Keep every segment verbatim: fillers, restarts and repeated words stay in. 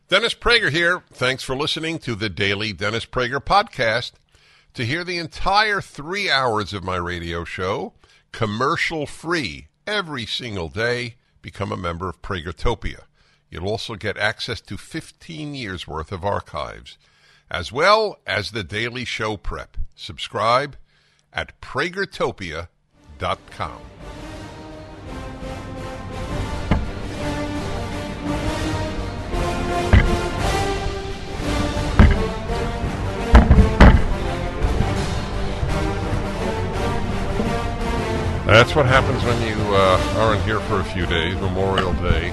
Dennis Prager here. Thanks for listening to the Daily Dennis Prager Podcast. To hear the entire three hours of my radio show, commercial-free, every single day, become a member of Pragertopia. You'll also get access to fifteen years' worth of archives, as well as the daily show prep. Subscribe at Pragertopia dot com. That's what happens when you uh, aren't here for a few days, Memorial Day,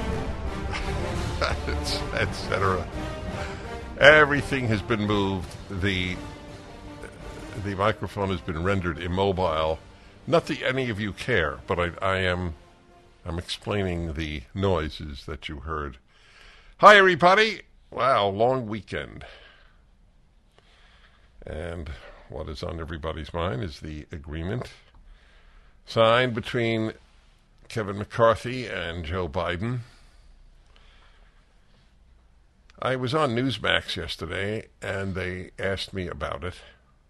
et cetera. Everything has been moved. The the microphone has been rendered immobile. Not that any of you care, but I, I am I'm explaining the noises that you heard. Hi, everybody. Wow, long weekend. And what is on everybody's mind is the agreement signed between Kevin McCarthy and Joe Biden. I was on Newsmax yesterday, and they asked me about it.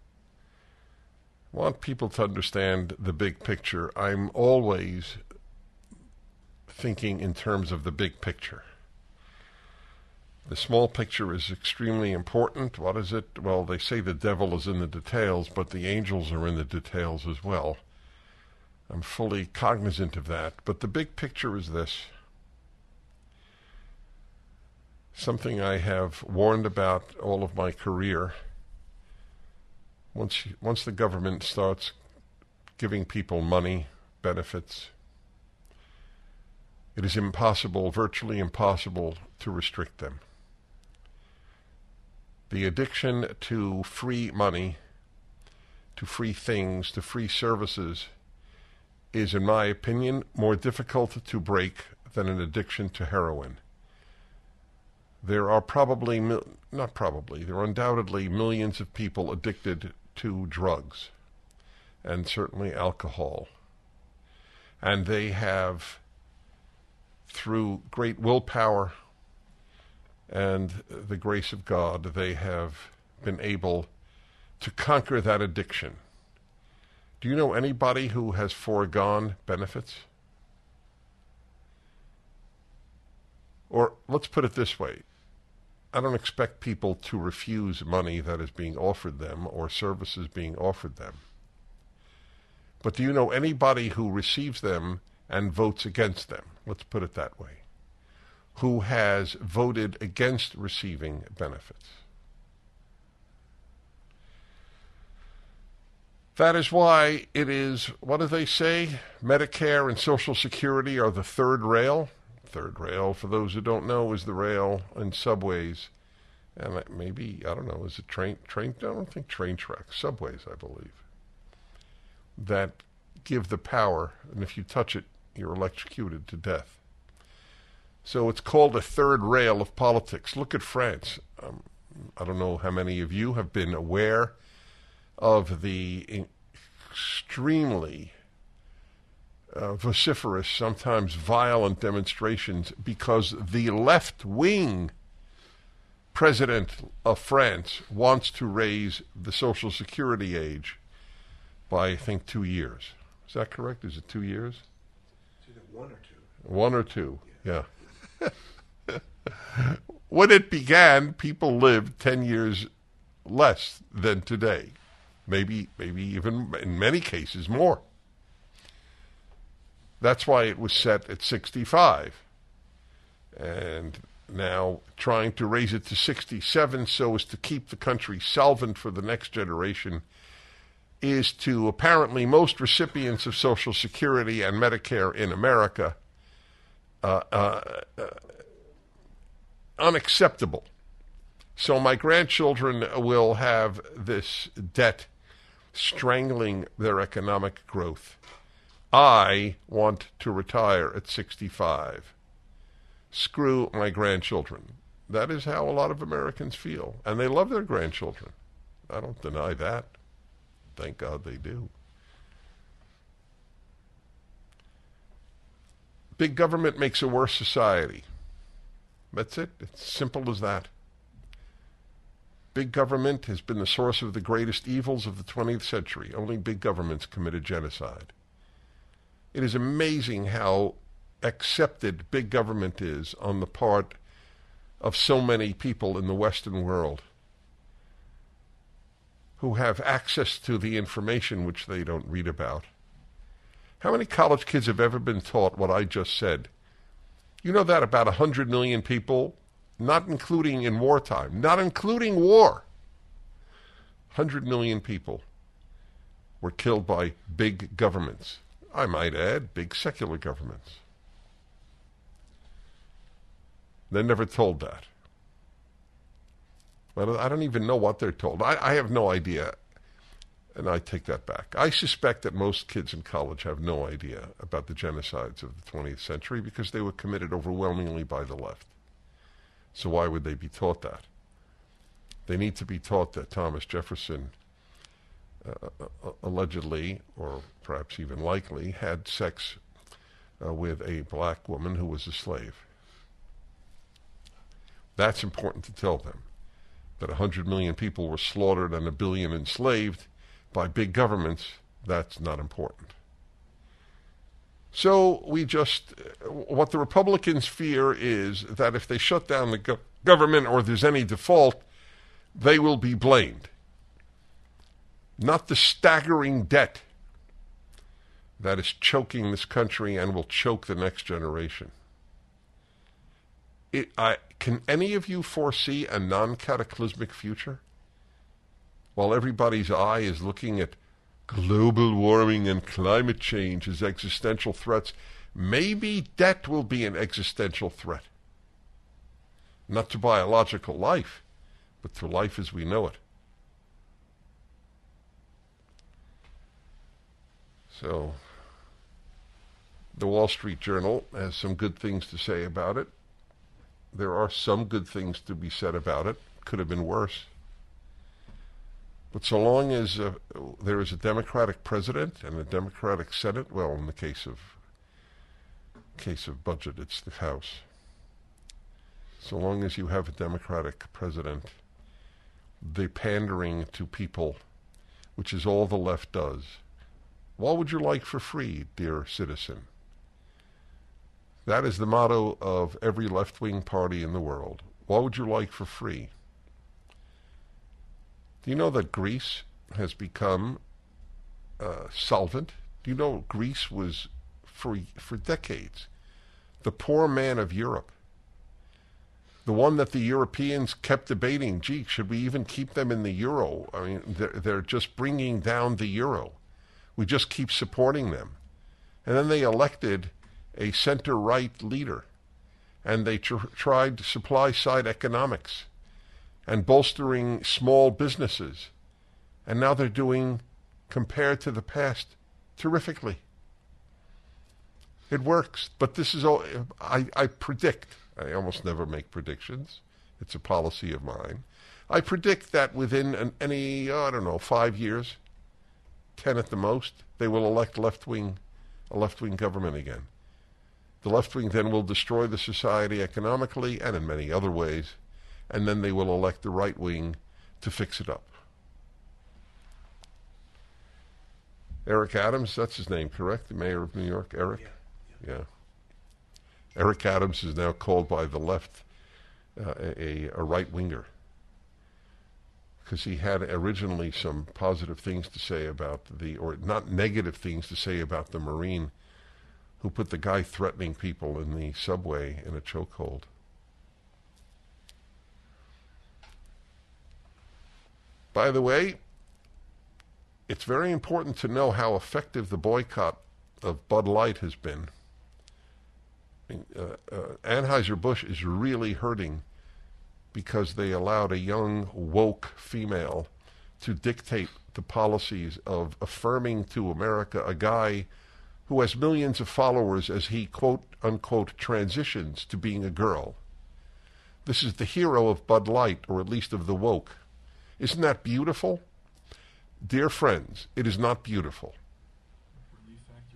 I want people to understand the big picture. I'm always thinking in terms of the big picture. The small picture is extremely important. What is it? Well, they say the devil is in the details, but the angels are in the details as well. I'm fully cognizant of that. But the big picture is this. Something I have warned about all of my career. Once, once the government starts giving people money, benefits, it is impossible, virtually impossible, to restrict them. The addiction to free money, to free things, to free services is, in my opinion, more difficult to break than an addiction to heroin. There are probably, not probably, there are undoubtedly millions of people addicted to drugs, and certainly alcohol. And they have, through great willpower and the grace of God, they have been able to conquer that addiction. Do you know anybody who has foregone benefits? Or let's put it this way. I don't expect people to refuse money that is being offered them or services being offered them. But do you know anybody who receives them and votes against them? Let's put it that way. Who has voted against receiving benefits? That is why it is, what do they say? Medicare and Social Security are the third rail. Third rail, for those who don't know, is the rail in subways. And maybe, I don't know, is it train, train, I don't think train tracks, subways, I believe, that give the power, and if you touch it, you're electrocuted to death. So it's called a third rail of politics. Look at France. Um, I don't know how many of you have been aware of the extremely uh, vociferous, sometimes violent demonstrations because the left-wing president of France wants to raise the Social Security age by, I think, two years. Is that correct? Is it two years? Is it one or two? One or two, yeah. yeah. When it began, people lived ten years less than today. Maybe, maybe even in many cases more. That's why it was set at sixty-five. And now trying to raise it to sixty-seven so as to keep the country solvent for the next generation is to apparently most recipients of Social Security and Medicare in America uh, uh, uh, unacceptable. So my grandchildren will have this debt strangling their economic growth. I want to retire at sixty-five. Screw my grandchildren. That is how a lot of Americans feel. And they love their grandchildren. I don't deny that. Thank God they do. Big government makes a worse society. That's it. It's simple as that. Big government has been the source of the greatest evils of the twentieth century. Only big governments committed genocide. It is amazing how accepted big government is on the part of so many people in the Western world who have access to the information which they don't read about. How many college kids have ever been taught what I just said? You know that about one hundred million people, not including in wartime, not including war, one hundred million people were killed by big governments. I might add, big secular governments. They're never told that. Well, I don't even know what they're told. I, I have no idea, and I take that back. I suspect that most kids in college have no idea about the genocides of the twentieth century because they were committed overwhelmingly by the left. So why would they be taught that? They need to be taught that Thomas Jefferson uh, uh, allegedly, or perhaps even likely, had sex uh, with a black woman who was a slave. That's important to tell them. That one hundred million people were slaughtered and a billion enslaved by big governments, that's not important. So we just, what the Republicans fear is that if they shut down the go- government or there's any default, they will be blamed. Not the staggering debt that is choking this country and will choke the next generation. It, I, can any of you foresee a non-cataclysmic future? While everybody's eye is looking at global warming and climate change as existential threats, maybe debt will be an existential threat. Not to biological life, but to life as we know it. So, the Wall Street Journal has some good things to say about it. There are some good things to be said about it. Could have been worse. But so long as uh, there is a Democratic president and a Democratic Senate, well, in the case of case of budget, it's the House. So long as you have a Democratic president, the pandering to people, which is all the left does. What would you like for free, dear citizen? That is the motto of every left-wing party in the world. What would you like for free? Do you know that Greece has become uh, solvent? Do you know Greece was, for, for decades, the poor man of Europe? The one that the Europeans kept debating, gee, should we even keep them in the euro? I mean, they're, they're just bringing down the euro. We just keep supporting them. And then they elected a center-right leader, and they tr- tried supply-side economics and bolstering small businesses. And now they're doing, compared to the past, terrifically. It works, but this is all, I, I predict, I almost never make predictions, it's a policy of mine, I predict that within an, any, oh, I don't know, five years, ten at the most, they will elect left-wing, a left-wing government again. The left wing then will destroy the society economically and in many other ways, and then they will elect the right wing to fix it up. Eric Adams, that's his name, correct? The mayor of New York, Eric? Yeah. yeah. yeah. Eric Adams is now called by the left uh, a, a right-winger because he had originally some positive things to say about the, or not negative things to say about the Marine who put the guy threatening people in the subway in a chokehold. By the way, it's very important to know how effective the boycott of Bud Light has been. I mean, uh, uh, Anheuser-Busch is really hurting because they allowed a young, woke female to dictate the policies of affirming to America a guy who has millions of followers as he, quote-unquote, transitions to being a girl. This is the hero of Bud Light, or at least of the woke. Isn't that beautiful? Dear friends, it is not beautiful.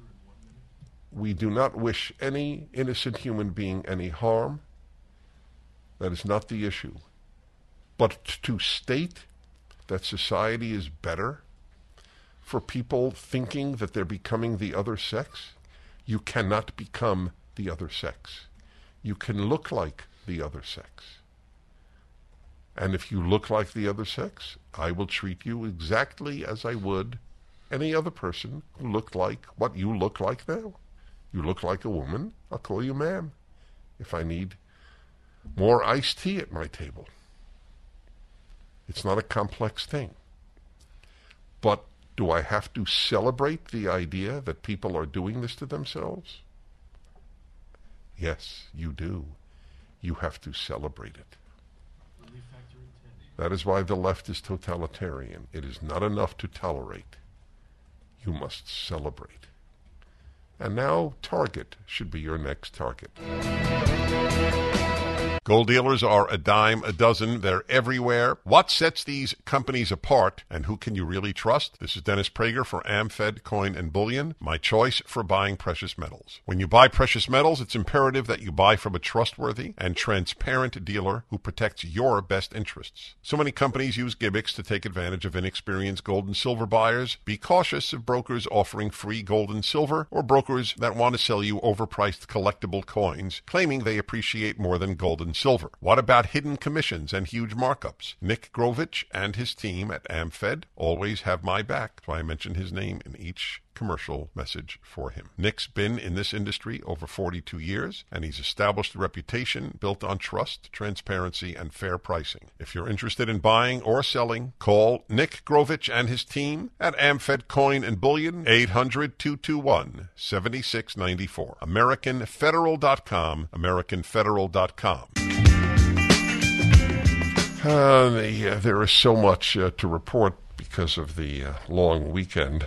We do not wish any innocent human being any harm. That is not the issue. But to state that society is better for people thinking that they're becoming the other sex, you cannot become the other sex. You can look like the other sex. And if you look like the other sex, I will treat you exactly as I would any other person who looked like what you look like now. You look like a woman, I'll call you ma'am. If I need more iced tea at my table. It's not a complex thing. But do I have to celebrate the idea that people are doing this to themselves? Yes, you do. You have to celebrate it. That is why the left is totalitarian. It is not enough to tolerate. You must celebrate. And now Target should be your next target. Gold dealers are a dime a dozen. They're everywhere. What sets these companies apart, and who can you really trust? This is Dennis Prager for AmFed Coin and Bullion, my choice for buying precious metals. When you buy precious metals, it's imperative that you buy from a trustworthy and transparent dealer who protects your best interests. So many companies use gimmicks to take advantage of inexperienced gold and silver buyers. Be cautious of brokers offering free gold and silver or brokers that want to sell you overpriced collectible coins, claiming they appreciate more than gold and silver. What about hidden commissions and huge markups? Nick Grovich and his team at AmFed always have my back. That's why I mention his name in each commercial message for him. Nick's been in this industry over forty-two years, and he's established a reputation built on trust, transparency, and fair pricing. If you're interested in buying or selling, call Nick Grovich and his team at AmFed Coin and Bullion, eight hundred, two two one, seven six nine four. American Federal dot com, American Federal dot com. Uh, the, uh, there is so much uh, to report because of the uh, long weekend.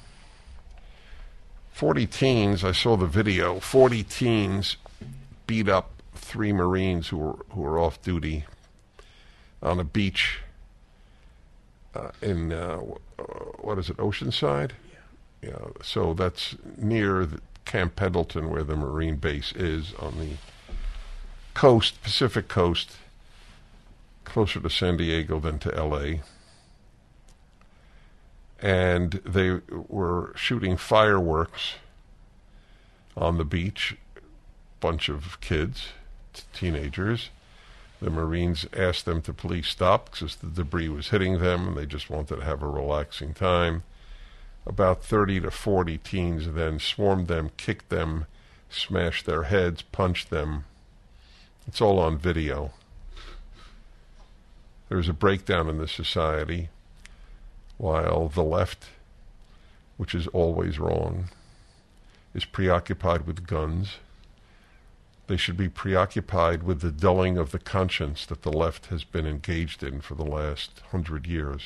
Forty teens, I saw the video, forty teens beat up three Marines who were, who were off duty on a beach uh, in, uh, what is it, Oceanside? Yeah. Yeah, so that's near the Camp Pendleton, where the Marine base is, on the coast, Pacific coast, closer to San Diego than to L A. And they were shooting fireworks on the beach, bunch of kids, t- teenagers. The Marines asked them to please stop because the debris was hitting them, and they just wanted to have a relaxing time. About thirty to forty teens then swarmed them, kicked them, smashed their heads, punched them. It's all on video. There's a breakdown in the society, while the left, which is always wrong, is preoccupied with guns. They should be preoccupied with the dulling of the conscience that the left has been engaged in for the last hundred years.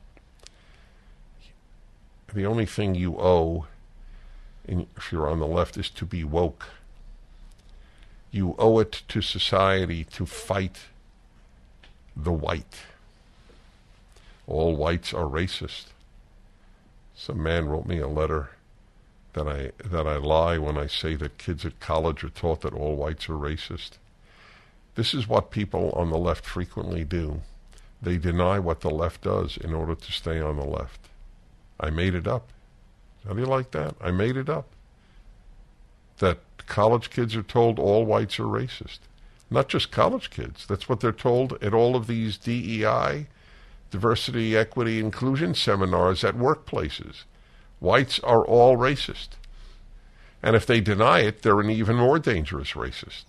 The only thing you owe, in, if you're on the left, is to be woke. You owe it to society to fight the white. All whites are racist. Some man wrote me a letter that I that I lie when I say that kids at college are taught that all whites are racist. This is what people on the left frequently do. They deny what the left does in order to stay on the left. I made it up. How do you like that? I made it up. That college kids are told all whites are racist. Not just college kids. That's what they're told at all of these D E I, diversity, equity, inclusion seminars at workplaces. Whites are all racist. And if they deny it, they're an even more dangerous racist.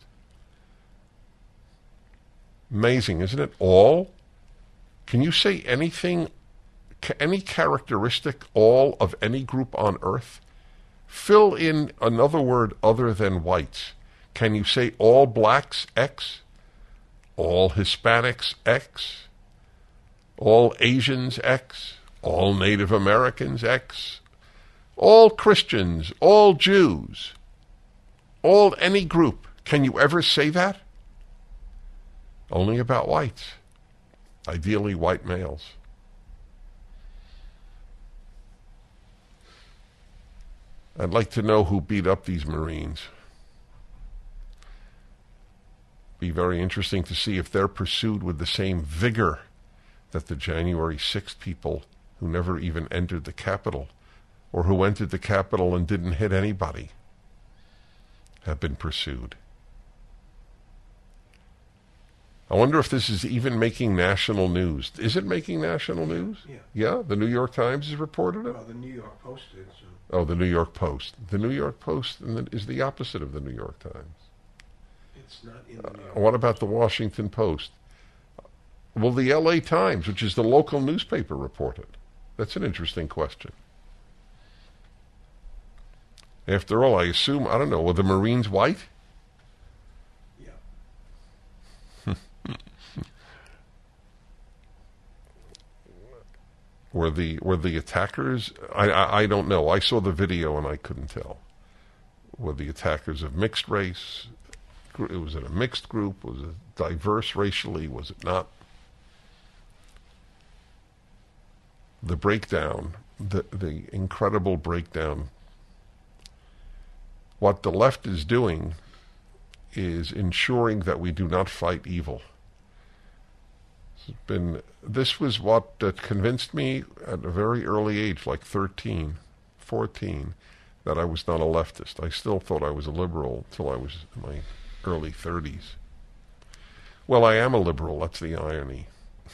Amazing, isn't it? All? Can you say anything, any characteristic, all of any group on earth? Fill in another word other than whites. Can you say all blacks, X? All Hispanics, X? All Asians, X? All Native Americans, X? All Christians, all Jews, all any group. Can you ever say that? Only about whites. Ideally white males. I'd like to know who beat up these Marines. be very interesting to see if they're pursued with the same vigor that the January sixth people who never even entered the Capitol, or who entered the Capitol and didn't hit anybody, have been pursued. I wonder if this is even making national news. Is it making national news? Yeah. Yeah? The New York Times has reported it? Well, the New York Post did, so. Oh, the New York Post. The New York Post is the opposite of the New York Times. It's not in the New York Uh, what about the Washington Post? Will the L A Times, which is the local newspaper, report it? That's an interesting question. After all, I assume, I don't know, were the Marines white? Yeah. Were the were the attackers? I, I I don't know. I saw the video and I couldn't tell. Were the attackers of mixed race? It was it a mixed group? Was it diverse racially? Was it not? The breakdown, the the incredible breakdown. What the left is doing is ensuring that we do not fight evil. It's been, this was what uh, convinced me at a very early age, like thirteen, fourteen, that I was not a leftist. I still thought I was a liberal until I was in my early thirties. Well, I am a liberal, that's the irony.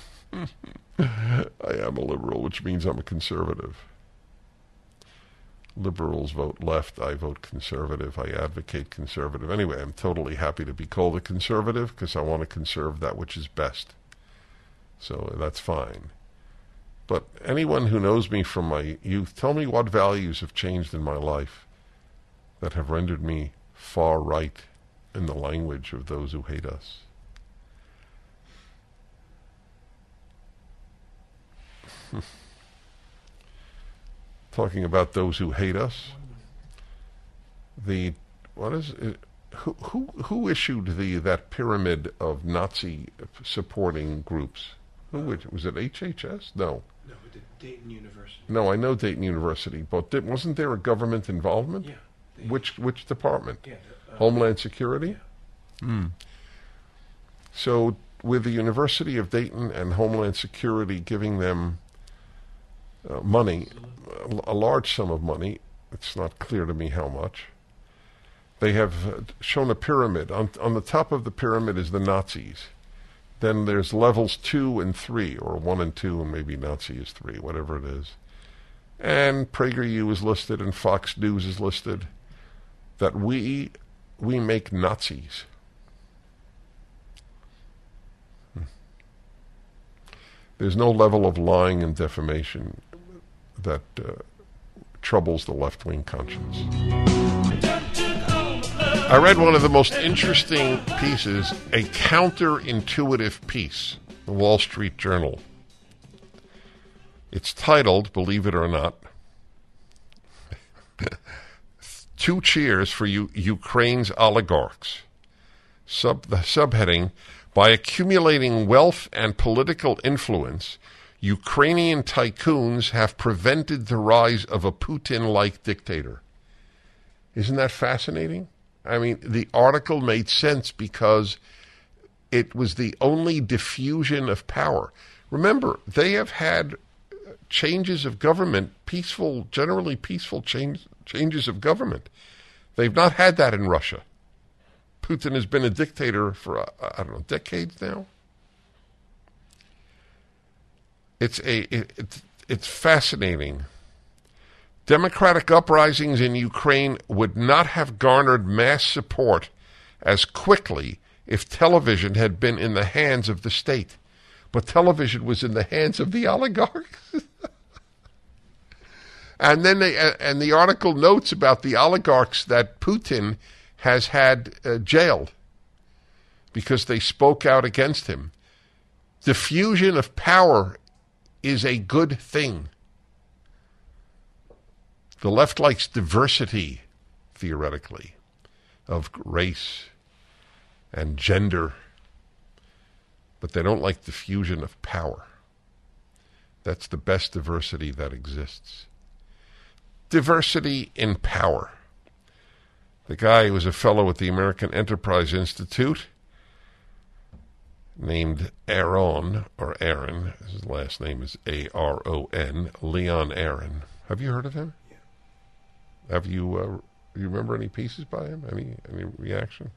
I am a liberal, which means I'm a conservative. Liberals vote left, I vote conservative, I advocate conservative. Anyway, I'm totally happy to be called a conservative because I want to conserve that which is best. So that's fine. But anyone who knows me from my youth, tell me what values have changed in my life that have rendered me far right in the language of those who hate us. Talking about those who hate us, the what is it, who who who issued the that pyramid of Nazi supporting groups? Who was, was it H H S? No. No, it did Dayton University. No, I know Dayton University, but did, wasn't there a government involvement? Yeah. They, Which which department? Yeah. Uh, Homeland Security? Yeah. Mm. So with the University of Dayton and Homeland Security giving them uh, money, a, a large sum of money, it's not clear to me how much, they have uh, shown a pyramid. On, on the top of the pyramid is the Nazis. Then there's levels two and three, or one and two, and maybe Nazi is three, whatever it is. And PragerU is listed, and Fox News is listed. That we we make Nazis. Hmm. There's no level of lying and defamation that uh, troubles the left-wing conscience. I read one of the most interesting pieces, a counterintuitive piece, the Wall Street Journal. It's titled, believe it or not, Two Cheers for U- Ukraine's Oligarchs. Sub, the subheading, by accumulating wealth and political influence, Ukrainian tycoons have prevented the rise of a Putin-like dictator. Isn't that fascinating? I mean, the article made sense because it was the only diffusion of power. Remember, they have had changes of government, peaceful, generally peaceful change, changes of government. They've not had that in Russia. Putin has been a dictator for, uh, I don't know, decades now. It's a, it, it's, it's fascinating. Democratic uprisings in Ukraine would not have garnered mass support as quickly if television had been in the hands of the state. But television was in the hands of the oligarchs. And then they, and the article notes about the oligarchs that Putin has had uh, jailed because they spoke out against him. Diffusion of power is a good thing. The left likes diversity, theoretically, of race and gender, but they don't like diffusion of power. That's the best diversity that exists. Diversity in power. The guy who was a fellow at the American Enterprise Institute named Aron, or Aaron. His last name is A R O N, Leon Aron. Have you heard of him? Yeah. Have you, uh, you remember any pieces by him? Any, any reaction?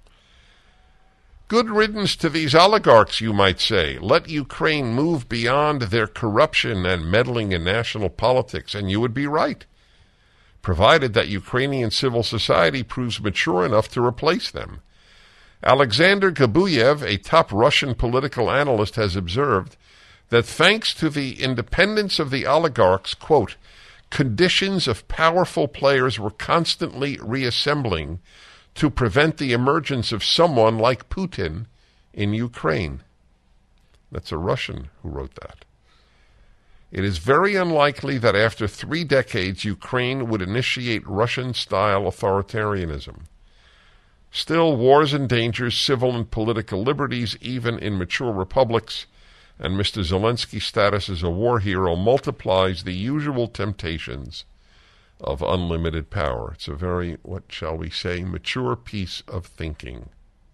Good riddance to these oligarchs, you might say. Let Ukraine move beyond their corruption and meddling in national politics, and you would be right, provided that Ukrainian civil society proves mature enough to replace them. Alexander Gabuyev, a top Russian political analyst, has observed that thanks to the independence of the oligarchs, quote, conditions of powerful players were constantly reassembling to prevent the emergence of someone like Putin in Ukraine. That's a Russian who wrote that. It is very unlikely that after three decades Ukraine would initiate Russian-style authoritarianism. Still, wars endanger civil and political liberties even in mature republics, and Mister Zelensky's status as a war hero multiplies the usual temptations of unlimited power. It's a very, what shall we say, mature piece of thinking.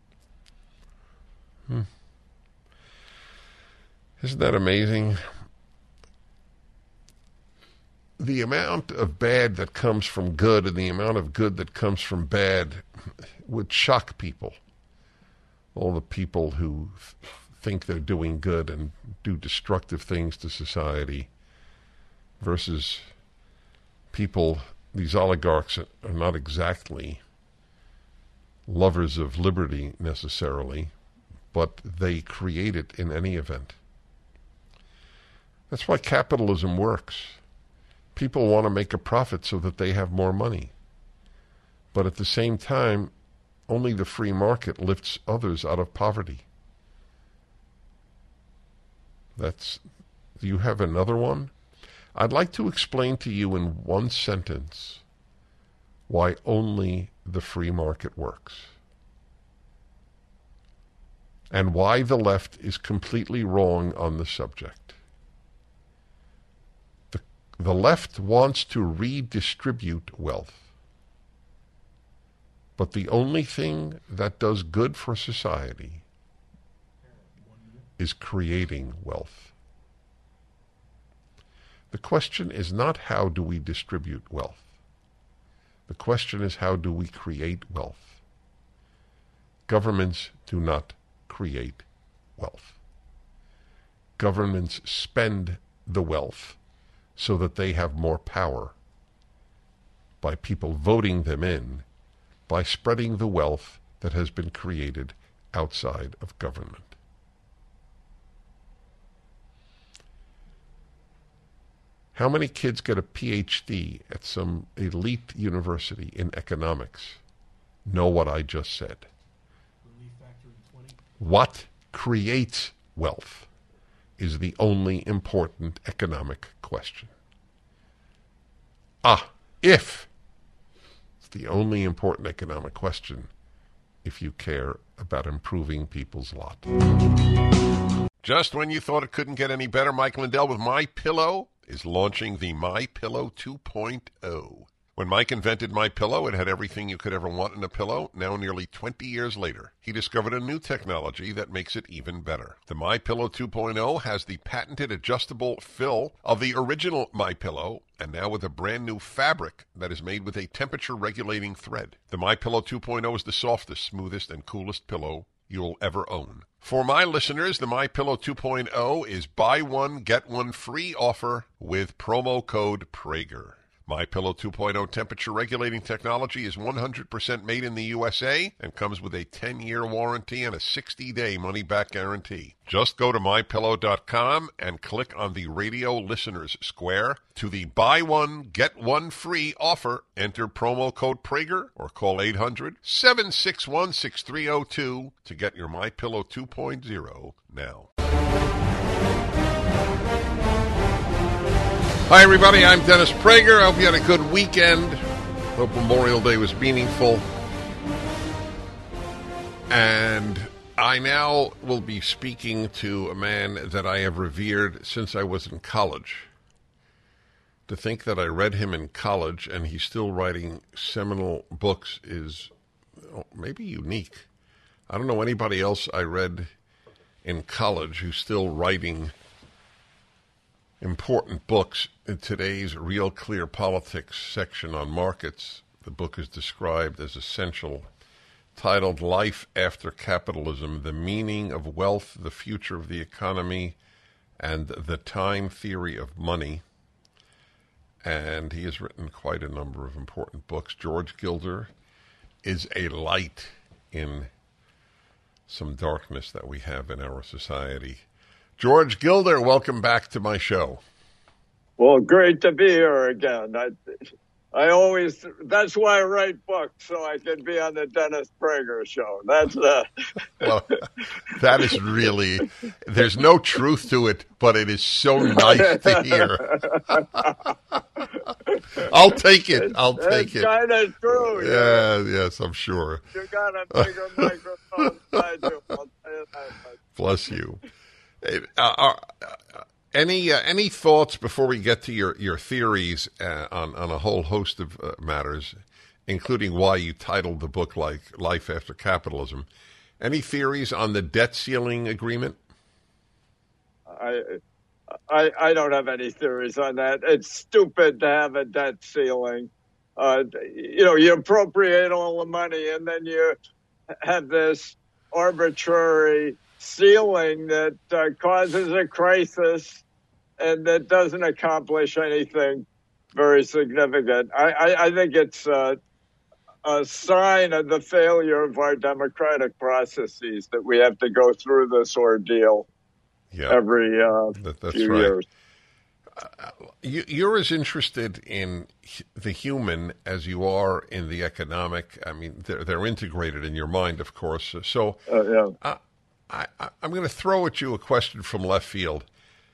Hmm. Isn't that amazing? The amount of bad that comes from good and the amount of good that comes from bad would shock people. All the people who th- think they're doing good and do destructive things to society versus people, these oligarchs are not exactly lovers of liberty necessarily, but they create it in any event. That's why capitalism works. People want to make a profit so that they have more money. But at the same time, only the free market lifts others out of poverty. That's, do you have another one? I'd like to explain to you in one sentence why only the free market works and why the left is completely wrong on the subject. The, the left wants to redistribute wealth, but the only thing that does good for society is creating wealth. The question is not how do we distribute wealth. The question is how do we create wealth. Governments do not create wealth. Governments spend the wealth so that they have more power by people voting them in, by spreading the wealth that has been created outside of government. How many kids get a P H D at some elite university in economics? Know what I just said. What creates wealth is the only important economic question. Ah, if. It's the only important economic question if you care about improving people's lot. Just when you thought it couldn't get any better, Mike Lindell with MyPillow is launching the MyPillow two point oh. When Mike invented MyPillow, it had everything you could ever want in a pillow. Now, nearly twenty years later, he discovered a new technology that makes it even better. The MyPillow two point oh has the patented adjustable fill of the original MyPillow, and now with a brand new fabric that is made with a temperature-regulating thread. The MyPillow two point oh is the softest, smoothest, and coolest pillow you'll ever own. For my listeners, the MyPillow two point oh is buy one, get one free offer with promo code Prager. MyPillow two point oh temperature regulating technology is one hundred percent made in the U S A and comes with a ten-year warranty and a sixty-day money-back guarantee. Just go to my pillow dot com and click on the radio listeners square to the buy one, get one free offer. Enter promo code Prager or call eight hundred, seven six one, six three zero two to get your MyPillow two point oh now. Hi, everybody. I'm Dennis Prager. I hope you had a good weekend. Hope Memorial Day was meaningful. And I now will be speaking to a man that I have revered since I was in college. To think that I read him in college and he's still writing seminal books is maybe unique. I don't know anybody else I read in college who's still writing important books. In today's Real Clear Politics section on markets, the book is described as essential, titled Life After Capitalism, The Meaning of Wealth, the Future of the Economy, and the Time Theory of Money. And he has written quite a number of important books. George Gilder is a light in some darkness that we have in our society. George Gilder, welcome back to my show. Well, great to be here again. I, I always, that's why I write books, so I can be on the Dennis Prager show. That's uh Well, that is really, there's no truth to it, but it is so nice to hear. I'll take it. I'll take it's it. kind of true. Yeah, yes, I'm sure. You got a bigger microphone than I do. I'll tell you that. Bless you. Uh, uh, any uh, any thoughts before we get to your your theories uh, on on a whole host of uh, matters, including why you titled the book like Life After Capitalism? Any theories on the debt ceiling agreement? I, I I don't have any theories on that. It's stupid to have a debt ceiling. Uh, you know, you appropriate all the money and then you have this arbitrary ceiling that uh, causes a crisis and that doesn't accomplish anything very significant. I, I, I think it's uh, a sign of the failure of our democratic processes that we have to go through this ordeal Yeah, every uh, that, that's few right. years. Uh, you, you're as interested in the human as you are in the economic. I mean, they're, they're integrated in your mind, of course. So Uh, yeah. uh, I, I, I'm going to throw at you a question from left field.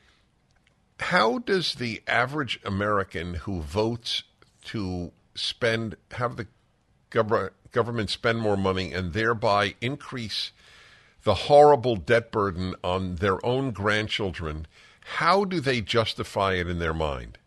How does the average American who votes to spend, have the gov- government spend more money and thereby increase the horrible debt burden on their own grandchildren, how do they justify it in their mind?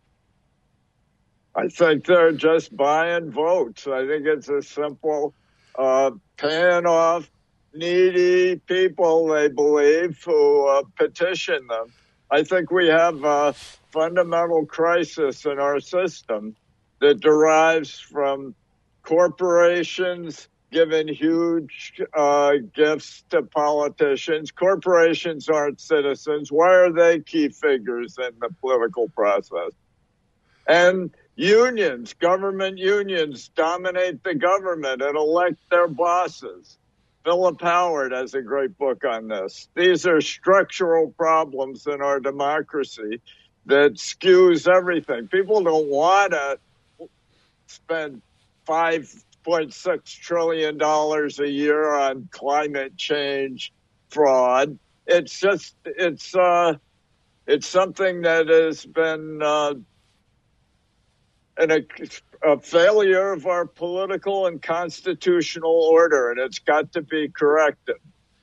I think they're just buying votes. I think it's a simple uh, paying off needy people, they believe, who uh, petition them. I think we have a fundamental crisis in our system that derives from corporations giving huge uh, gifts to politicians. Corporations aren't citizens. Why are they key figures in the political process? And unions, government unions, dominate the government and elect their bosses. Philip Howard has a great book on this. These are structural problems in our democracy that skews everything. People don't want to spend five point six trillion dollars a year on climate change fraud. It's just, it's, uh, it's something that has been, uh, an, a, a failure of our political and constitutional order, and it's got to be corrected.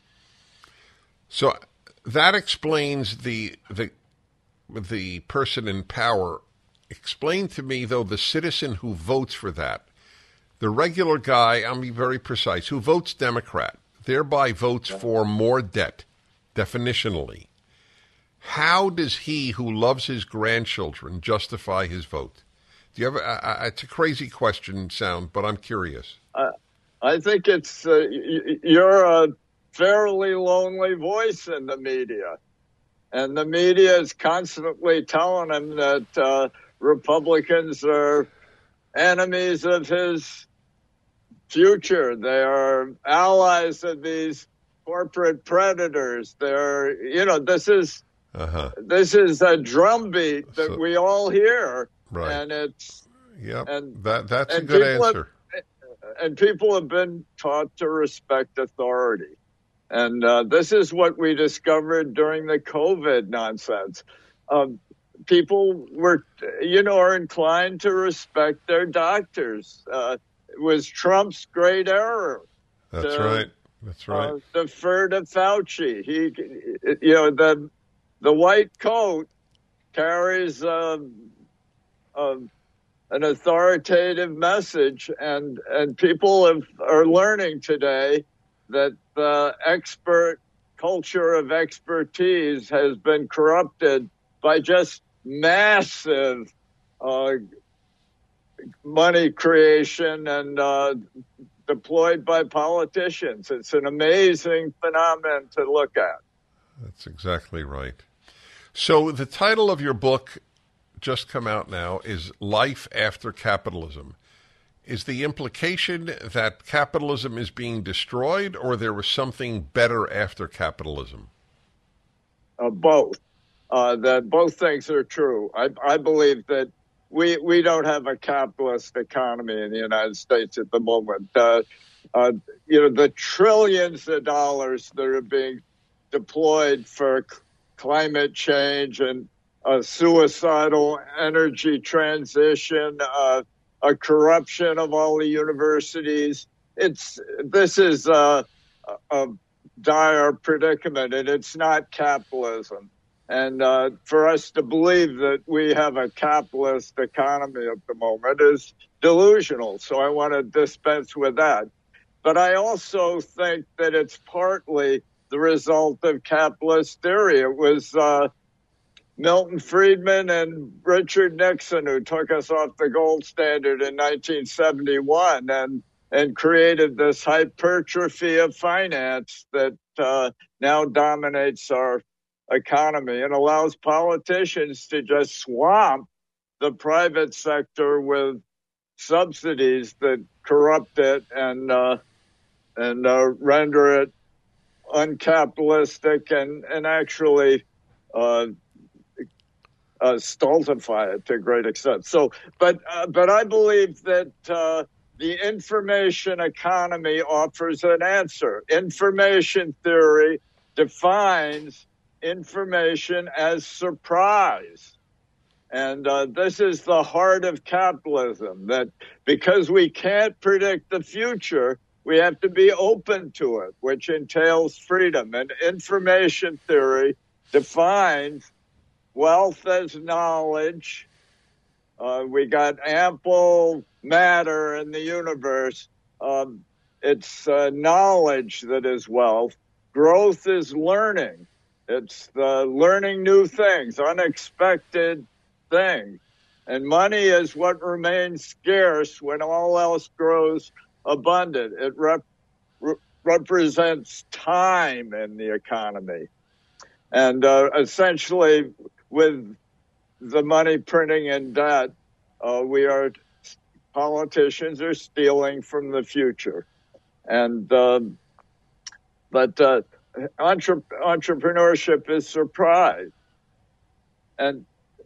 So that explains the the the person in power. Explain to me, though, the citizen who votes for that, the regular guy, I'll be very precise, who votes Democrat, thereby votes for more debt, definitionally. How does he who loves his grandchildren justify his vote? Do you have a, a, it's a crazy question, sound, but I'm curious. Uh, I think it's uh, you're a fairly lonely voice in the media, and the media is constantly telling him that uh, Republicans are enemies of his future. They are allies of these corporate predators. They're, you know, this is uh-huh. this is a drumbeat that so, we all hear. Right. And it's yep. and that that's a good answer. Have, and people have been taught to respect authority. And uh, this is what we discovered during the COVID nonsense. Um, people were, you know, are inclined to respect their doctors. Uh, it was Trump's great error. That's to, right. That's right. Uh, defer to Fauci. He, you know, the the white coat carries. Uh, Um, an authoritative message, and and people have, are learning today that the expert culture of expertise has been corrupted by just massive uh, money creation and uh, deployed by politicians. It's an amazing phenomenon to look at. That's exactly right. So the title of your book, just come out now, is Life After Capitalism. Is the implication that capitalism is being destroyed, or there was something better after capitalism? Uh, both. Uh, that both things are true. I, I believe that we we don't have a capitalist economy in the United States at the moment. Uh, uh, you know, the trillions of dollars that are being deployed for c- climate change and uh, suicidal energy transition, uh, a corruption of all the universities. It's this is a, a dire predicament, and it's not capitalism. And uh, for us to believe that we have a capitalist economy at the moment is delusional. So I want to dispense with that. But I also think that it's partly the result of capitalist theory. It was uh, Milton Friedman and Richard Nixon who took us off the gold standard in nineteen seventy-one and and created this hypertrophy of finance that uh, now dominates our economy and allows politicians to just swamp the private sector with subsidies that corrupt it and uh, and uh, render it uncapitalistic and and actually uh, uh, stultify it to a great extent. So, but uh, but I believe that uh, the information economy offers an answer. Information theory defines information as surprise. And uh, this is the heart of capitalism, that because we can't predict the future, we have to be open to it, which entails freedom. And information theory defines wealth as knowledge. Uh, we got ample matter in the universe. Um, it's uh, knowledge that is wealth. Growth is learning. It's uh, learning new things, unexpected things. And money is what remains scarce when all else grows abundant. It rep- re- represents time in the economy. And uh, essentially, with the money printing and debt, uh, we are, politicians are stealing from the future. And, uh, but, uh, Entre- entrepreneurship is surprise. And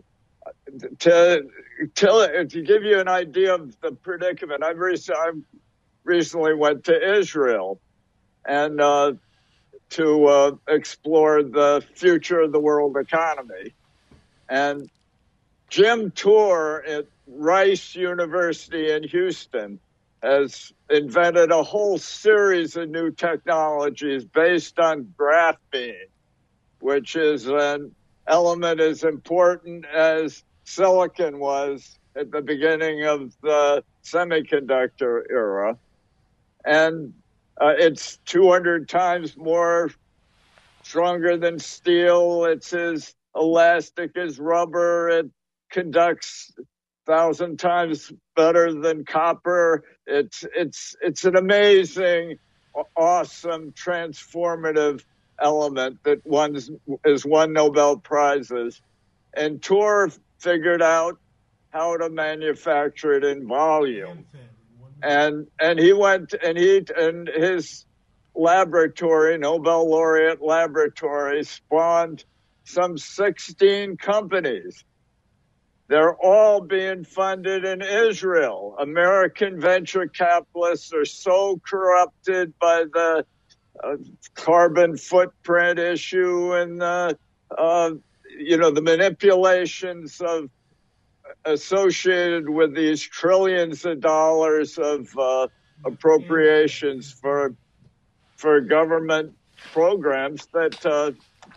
to, to, to give you an idea of the predicament, I've rec- I recently went to Israel and uh, to uh, explore the future of the world economy. And Jim Tour at Rice University in Houston has invented a whole series of new technologies based on graphene, which is an element as important as silicon was at the beginning of the semiconductor era. And uh, it's two hundred times more stronger than steel. It's as elastic as rubber. It conducts thousand times better than copper. It's it's it's an amazing, awesome, transformative element that one's is won Nobel Prizes. And Tour figured out how to manufacture it in volume. And and he went and he and his laboratory, Nobel laureate laboratory, spawned some sixteen companies. They're all being funded in Israel. American venture capitalists are so corrupted by the uh, carbon footprint issue and the, uh, you know, the manipulations of associated with these trillions of dollars of uh, appropriations for for government programs that. Uh,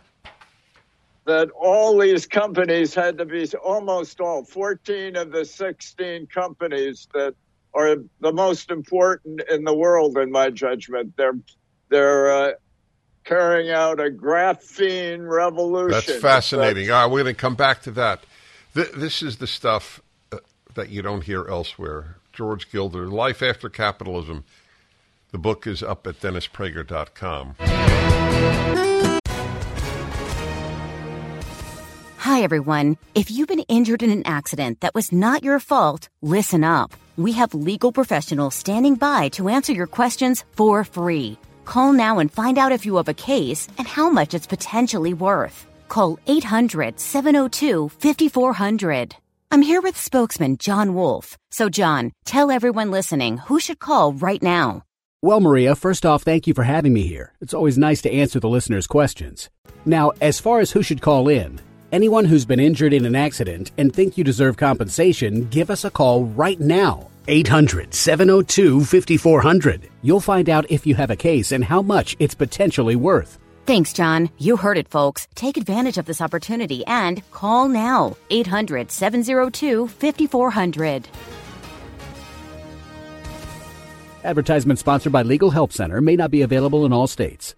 that all these companies had to be, almost all, fourteen of the sixteen companies that are the most important in the world, in my judgment. They're, they're uh, carrying out a graphene revolution. That's fascinating. All right, we're going to come back to that. Th- this is the stuff uh, that you don't hear elsewhere. George Gilder, Life After Capitalism. The book is up at dennis prager dot com. Hi, everyone. If you've been injured in an accident that was not your fault, listen up. We have legal professionals standing by to answer your questions for free. Call now and find out if you have a case and how much it's potentially worth. Call eight hundred, seven oh two, five four zero zero. I'm here with spokesman John Wolf. So, John, tell everyone listening who should call right now. Well, Maria, first off, thank you for having me here. It's always nice to answer the listeners' questions. Now, as far as who should call in, anyone who's been injured in an accident and think you deserve compensation, give us a call right now. eight hundred, seven oh two, five four zero zero. You'll find out if you have a case and how much it's potentially worth. Thanks, John. You heard it, folks. Take advantage of this opportunity and call now. eight hundred, seven oh two, five four zero zero. Advertisement sponsored by Legal Help Center. May not be available in all states.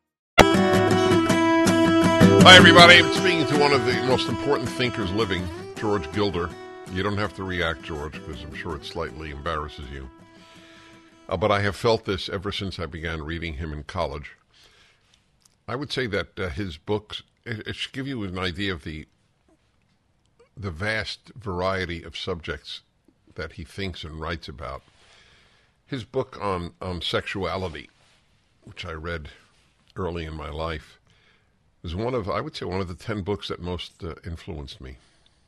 Hi, everybody. I'm speaking to one of the most important thinkers living, George Gilder. You don't have to react, George, because I'm sure it slightly embarrasses you. Uh, but I have felt this ever since I began reading him in college. I would say that uh, his books, it, it should give you an idea of the the vast variety of subjects that he thinks and writes about. His book on, on sexuality, which I read early in my life, is one of, I would say, one of the ten books that most uh, influenced me.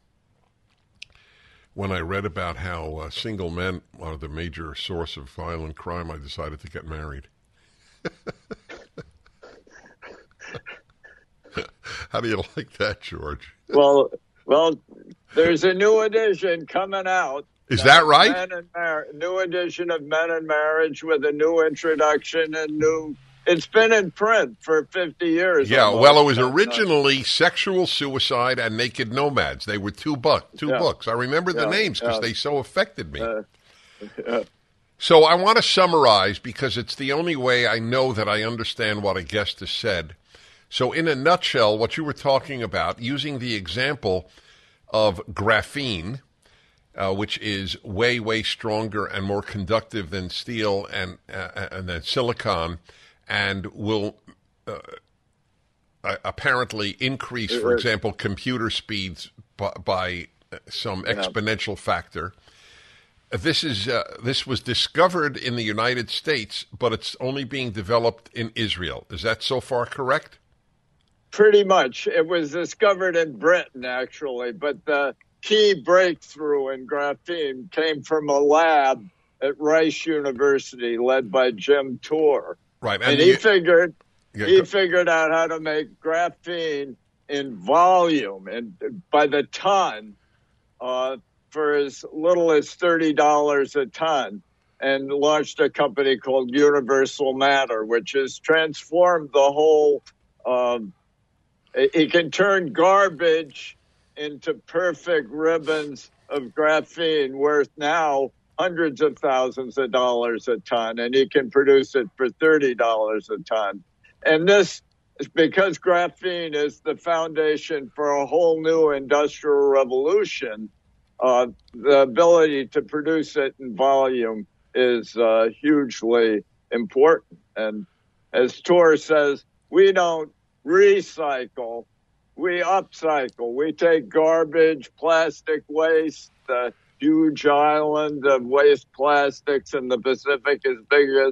When I read about how uh, single men are the major source of violent crime, I decided to get married. How do you like that, George? Well, well, there's a new edition coming out. Is that right? Men and Mar- new edition of Men and Marriage with a new introduction and new. It's been in print for fifty years. Yeah, almost. well, it was originally Sexual Suicide and Naked Nomads. They were two, bu- two Yeah. books. I remember the Yeah, names because yeah. they so affected me. Uh, yeah. So I want to summarize because it's the only way I know that I understand what a guest has said. So in a nutshell, what you were talking about, using the example of graphene, uh, which is way, way stronger and more conductive than steel and, uh, and than silicon, and will uh, apparently increase, for example, computer speeds by, by some exponential factor. This is uh, this was discovered in the United States, but it's only being developed in Israel. Is that so far correct? Pretty much. It was discovered in Britain, actually, but the key breakthrough in graphene came from a lab at Rice University led by Jim Tour. Right. And, And, he the- figured Yeah, he go- figured out how to make graphene in volume and by the ton uh, for as little as thirty dollars a ton, and launched a company called Universal Matter, which has transformed the whole. Um, it it can turn garbage into perfect ribbons of graphene worth now hundreds of thousands of dollars a ton, and he can produce it for thirty dollars a ton. And this is because graphene is the foundation for a whole new industrial revolution. Uh, the ability to produce it in volume is uh, hugely important. And as Tor says, we don't recycle, we upcycle. We take garbage, plastic waste, the huge island of waste plastics in the Pacific as big as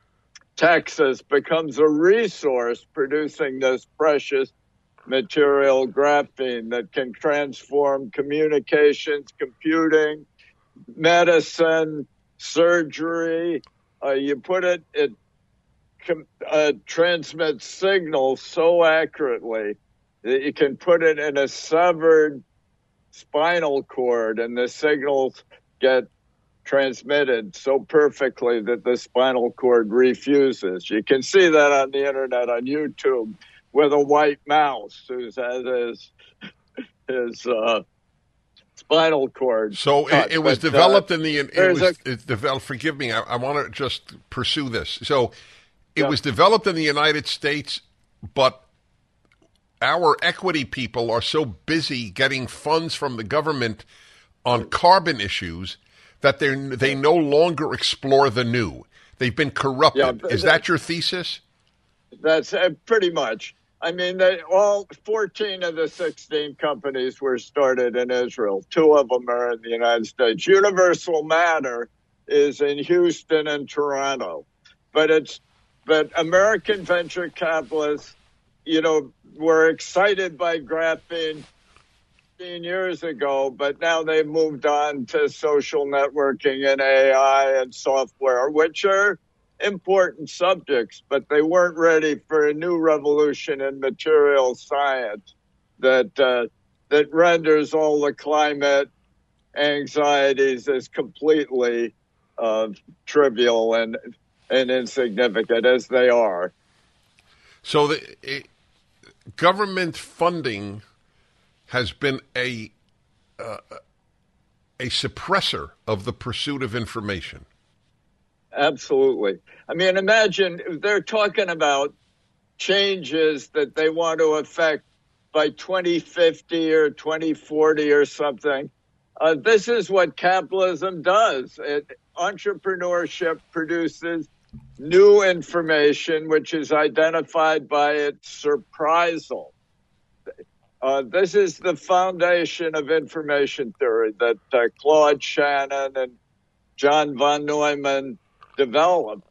Texas becomes a resource producing this precious material graphene that can transform communications, computing, medicine, surgery. Uh, you put it, it com- uh, transmits signals so accurately that you can put it in a severed spinal cord and the signals get transmitted so perfectly that the spinal cord refuses. You can see that on the internet, on YouTube, with a white mouse who has his, his uh, spinal cord. So cut. it, it was But, uh, developed in the. It there's was a- it's developed. Forgive me. I, I want to just pursue this. So it Yeah. was developed in the United States but our equity people are so busy getting funds from the government on carbon issues that they they no longer explore the new. They've been corrupted. Yeah, Is that your thesis? That's uh, pretty much. I mean, they, all fourteen of the sixteen companies were started in Israel. Two of them are in the United States. Universal Matter is in Houston and Toronto. But it's but American venture capitalists, you know, were excited by graphene fifteen years ago, but now they've moved on to social networking and A I and software, which are important subjects, but they weren't ready for a new revolution in material science that uh, that renders all the climate anxieties as completely uh, trivial and and insignificant as they are. So the it, government funding has been a uh, a suppressor of the pursuit of information. Absolutely. I mean, imagine they're talking about changes that they want to affect by twenty fifty or twenty forty or something. Uh, this is what capitalism does. It, entrepreneurship produces new information, which is identified by its surprisal. Uh, this is the foundation of information theory that uh, Claude Shannon and John von Neumann developed.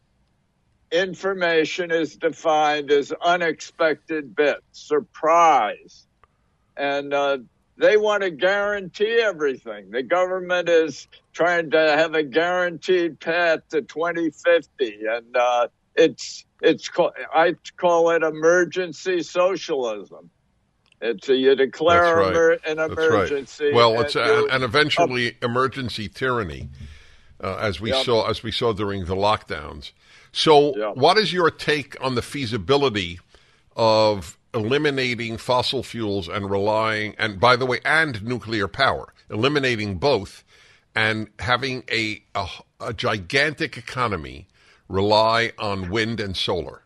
Information is defined as unexpected bits, surprise. And uh, they want to guarantee everything. The government is trying to have a guaranteed path to twenty fifty. And uh, it's, it's called, I call it emergency socialism. It's a, you declare That's right. emer- an That's emergency. Right. Well, it's and, a, you, and eventually emergency tyranny, uh, as we Yep. saw as we saw during the lockdowns. So, Yep. what is your take on the feasibility of eliminating fossil fuels and relying, and by the way, and nuclear power, eliminating both, and having a a, a gigantic economy rely on wind and solar?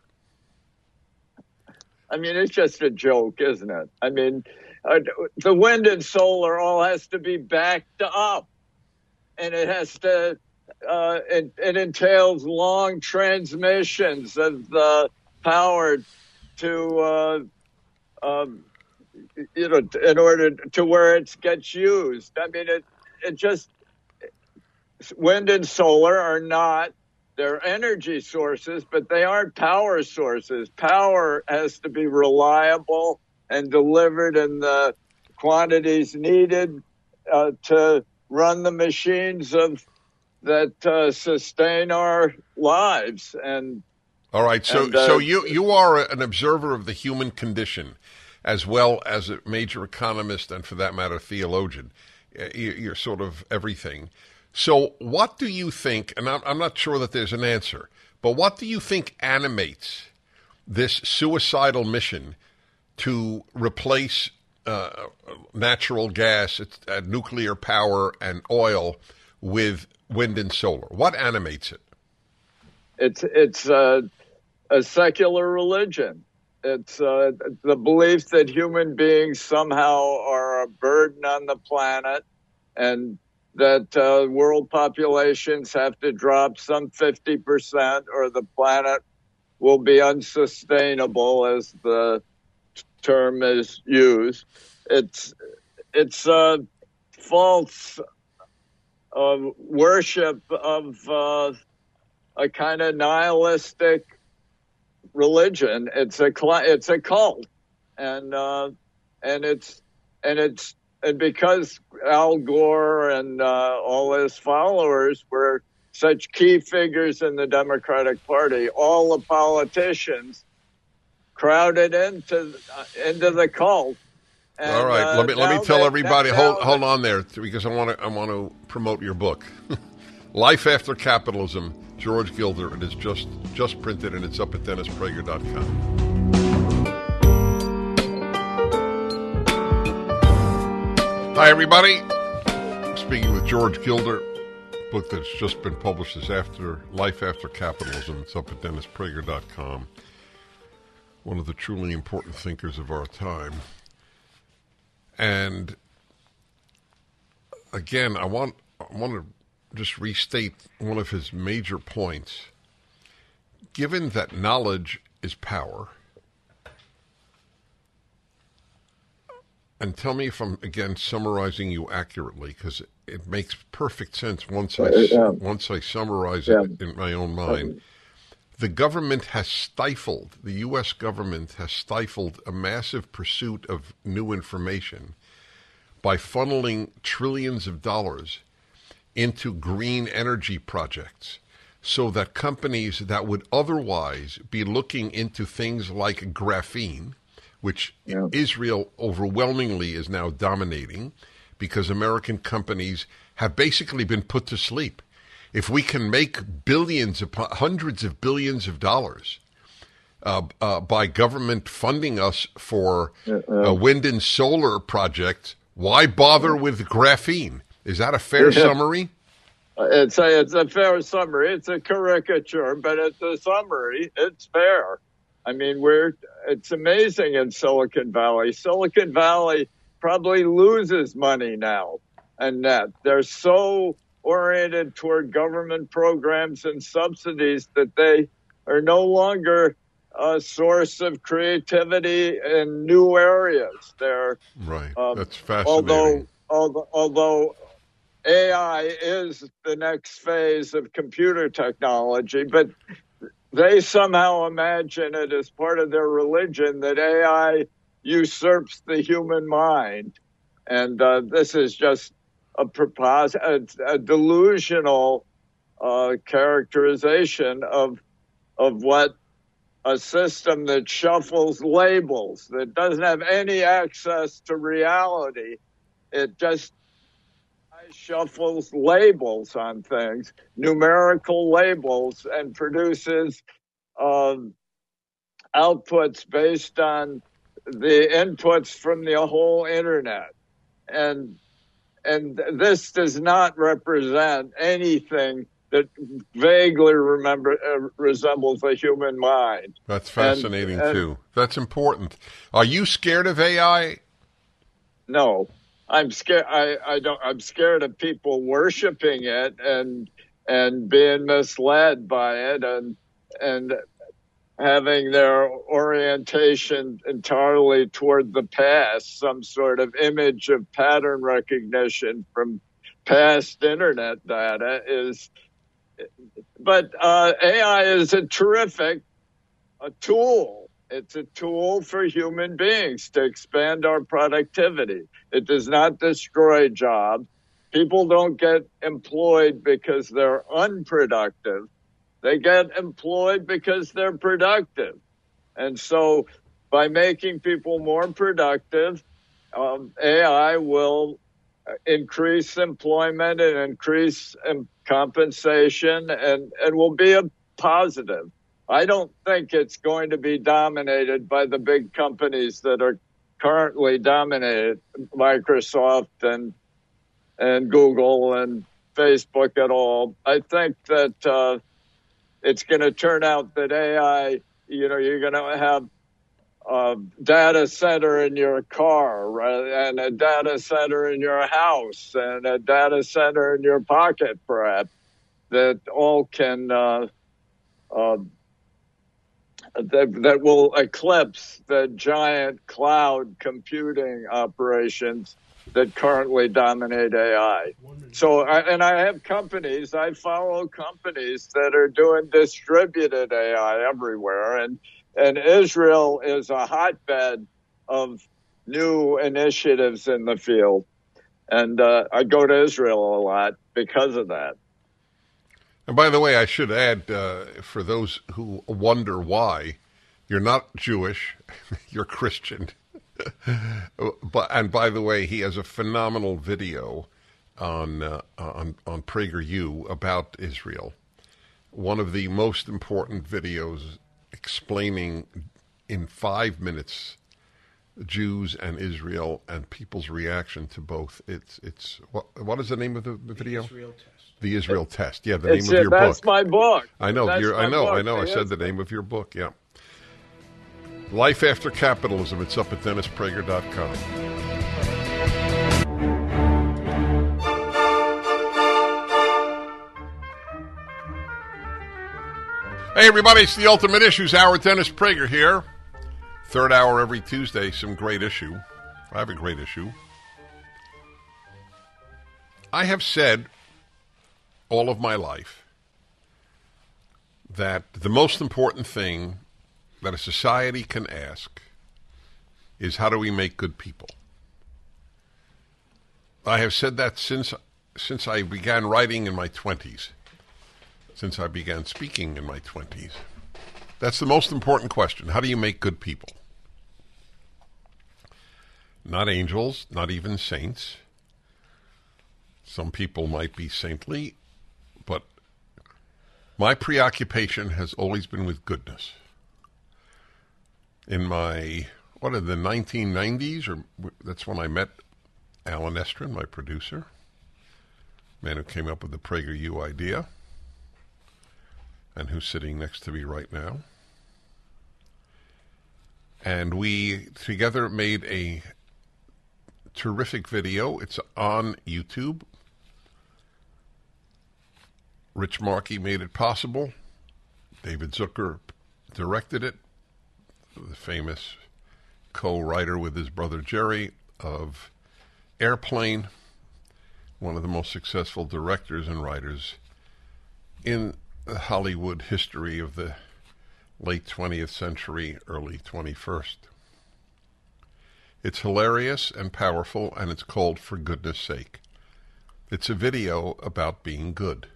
I mean, it's just a joke, isn't it? I mean, uh, the wind and solar all has to be backed up, and it has to, uh, it, it entails long transmissions of the power to, uh, um, you know, in order to where it gets used. I mean, it, it just, wind and solar are not, they're energy sources, but they aren't power sources. Power has to be reliable and delivered in the quantities needed uh, to run the machines of that uh, sustain our lives. And all right, so and, uh, so you you are an observer of the human condition, as well as a major economist and, for that matter, theologian. You're sort of everything. So what do you think, and I'm, I'm not sure that there's an answer, but what do you think animates this suicidal mission to replace uh, natural gas, uh, nuclear power, and oil with wind and solar? What animates it? It's it's uh, a secular religion. It's uh, the belief that human beings somehow are a burden on the planet, and that uh, world populations have to drop some fifty percent or the planet will be unsustainable, as the term is used. It's it's a false uh, worship of uh, a kind of nihilistic religion. It's a it's a cult, and uh, and it's and it's and because Al Gore and uh, all his followers were such key figures in the Democratic Party, all the politicians crowded into uh, into the cult. And, all right, uh, let me let me tell they, everybody. now, Hold hold on there, because I want to I want to promote your book, Life After Capitalism. George Gilder. It is just just printed, and it's up at dennis prager dot com. Hi, everybody. Speaking with George Gilder, book that's just been published is After Life After Capitalism. It's up at dennis prager dot com. one of the truly important thinkers of our time. And again, I want I want to just restate one of his major points. Given that knowledge is power, and tell me if I'm, again, summarizing you accurately, because it, it makes perfect sense once I, Yeah. once I summarize Yeah. it in my own mind. The government has stifled, the U S government has stifled a massive pursuit of new information by funneling trillions of dollars into green energy projects, so that companies that would otherwise be looking into things like graphene, which Yeah. Israel overwhelmingly is now dominating, because American companies have basically been put to sleep. If we can make billions, upon hundreds of billions of dollars uh, uh, by government funding us for Yeah, uh, wind and solar projects, why bother with graphene? Is that a fair Yeah. summary? It's a, it's a fair summary. It's a caricature, but it's a summary. It's fair. I mean, we're, it's amazing in Silicon Valley. Silicon Valley probably loses money now, and that they're so oriented toward government programs and subsidies that they are no longer a source of creativity in new areas. They're Right. Um, That's fascinating. although although although A I is the next phase of computer technology, but they somehow imagine it as part of their religion that A I usurps the human mind. And uh, this is just a, propos- a, a delusional uh, characterization of of what a system that shuffles labels, that doesn't have any access to reality. It just shuffles labels on things, numerical labels, and produces um, outputs based on the inputs from the whole internet. And and this does not represent anything that vaguely remember uh, resembles a human mind. That's fascinating, And- and- too. That's important. Are you scared of A I? No, I'm scared. I, I don't. I'm scared of people worshiping it and and being misled by it and and having their orientation entirely toward the past, some sort of image of pattern recognition from past internet data is. But uh, A I is a terrific a tool. It's a tool for human beings to expand our productivity. It does not destroy jobs. People don't get employed because they're unproductive. They get employed because they're productive. And so by making people more productive, um, A I will increase employment and increase um, compensation and, and will be a positive. I don't think it's going to be dominated by the big companies that are currently dominated, Microsoft and and Google and Facebook at all. I think that uh, it's going to turn out that A I, you know, you're going to have a data center in your car, right, and a data center in your house and a data center in your pocket, perhaps, that all can uh, uh, that, that will eclipse the giant cloud computing operations that currently dominate A I. So, I, and I have companies, I follow companies that are doing distributed A I everywhere. And, and Israel is a hotbed of new initiatives in the field. And uh, I go to Israel a lot because of that. And by the way, I should add, uh, for those who wonder why, you're not Jewish, you're Christian. But and by the way, he has a phenomenal video on uh, on on PragerU about Israel. One of the most important videos explaining in five minutes Jews and Israel and people's reaction to both. It's it's what what is the name of the, the video? Israel test. The Israel Test. Yeah, the It's, name of your that's book. my book. I know. That's You're, I my know. book. I know. I It said is. the name of your book. Yeah. Life After Capitalism. It's up at dennis prager dot com. Hey, everybody, it's the Ultimate Issues Hour. Dennis Prager here. Third hour every Tuesday, some great issue. I have a great issue. I have said all of my life that the most important thing that a society can ask is, how do we make good people? I have said that since since I began writing in my twenties, since I began speaking in my twenties. That's the most important question. How do you make good people? Not angels, not even saints. Some people might be saintly, but my preoccupation has always been with goodness. In my, what, in the nineteen nineties, or that's when I met Alan Estrin, my producer, man who came up with the PragerU idea, and who's sitting next to me right now. And we together made a terrific video. It's on YouTube. Rich Markey made it possible. David Zucker directed it. The famous co-writer with his brother Jerry of Airplane, one of the most successful directors and writers in the Hollywood history of the late twentieth century, early twenty-first. It's hilarious and powerful, and it's called For Goodness Sake. It's a video about being good.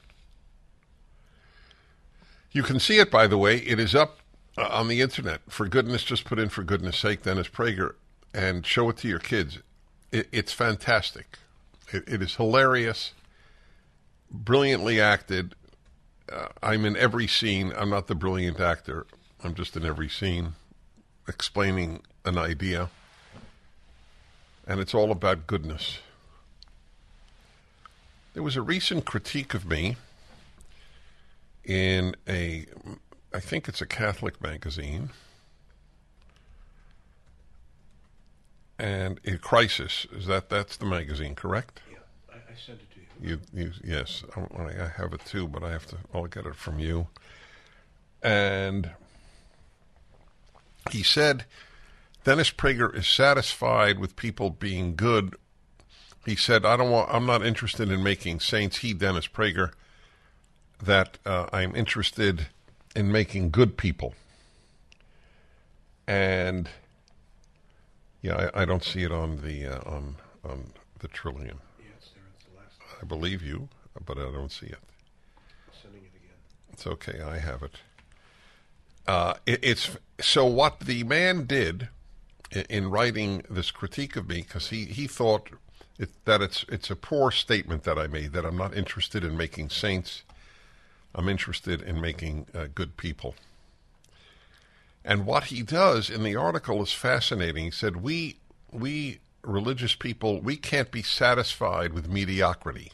You can see it, by the way. It is up uh, on the internet. For goodness, just put in For Goodness Sake, Dennis Prager, and show it to your kids. It, it's fantastic. It, it is hilarious, brilliantly acted. Uh, I'm in every scene. I'm not the brilliant actor. I'm just in every scene explaining an idea. And it's all about goodness. There was a recent critique of me in a, I think it's a Catholic magazine, and in Crisis. Is that, that's the magazine, correct? Yeah, I, I sent it to you. You, you yes, I, I have it too, but I have to, I'll get it from you. And he said, Dennis Prager is satisfied with people being good. He said, I don't want, I'm not interested in making saints. He, Dennis Prager, that uh, I'm interested in making good people. And yeah, I, I don't see it on the uh, on on the Trillium. Yeah, it's there. It's the last. I believe you, but I don't see it. I'm sending it again. It's okay. I have it. Uh, it it's so what the man did in, in writing this critique of me, because he he thought it, that it's it's a poor statement that I made, that I'm not interested in making saints. I'm interested in making uh, good people. And what he does in the article is fascinating. He said, we we religious people, we can't be satisfied with mediocrity.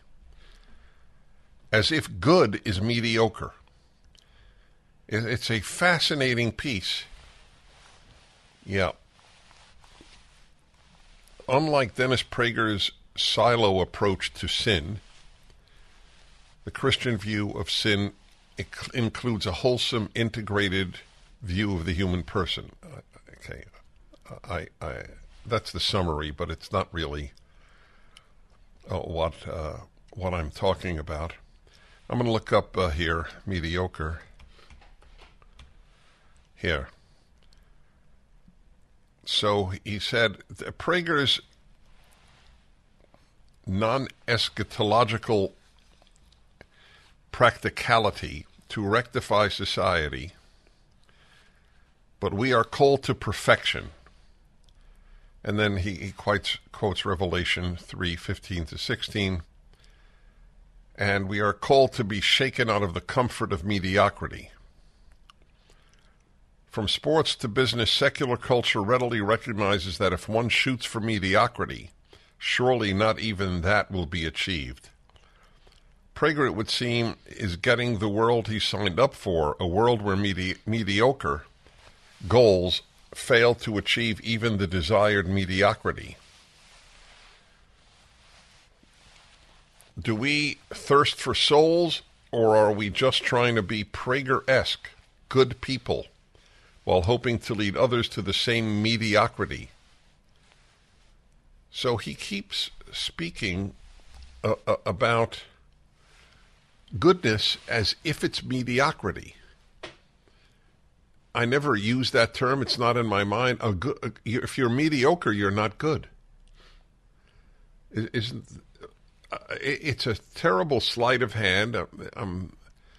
As if good is mediocre. It's a fascinating piece. Yeah. Unlike Dennis Prager's silo approach to sin, the Christian view of sin includes a wholesome, integrated view of the human person. Uh, okay, I, I, that's the summary, but it's not really uh, what uh, what I'm talking about. I'm going to look up uh, here, mediocre. Here. So he said, Prager's non-eschatological practicality to rectify society, but we are called to perfection. And then he, he quotes, quotes Revelation three fifteen to sixteen, and we are called to be shaken out of the comfort of mediocrity. From sports to business, secular culture readily recognizes that if one shoots for mediocrity, surely not even that will be achieved. Prager, it would seem, is getting the world he signed up for, a world where medi- mediocre goals fail to achieve even the desired mediocrity? Do we thirst for souls, or are we just trying to be Prager-esque, good people, while hoping to lead others to the same mediocrity? So he keeps speaking uh, uh, about goodness as if it's mediocrity. I never use that term. It's not in my mind. A good, a, if you're mediocre, you're not good. It, isn't, uh, it, it's a terrible sleight of hand. I'm,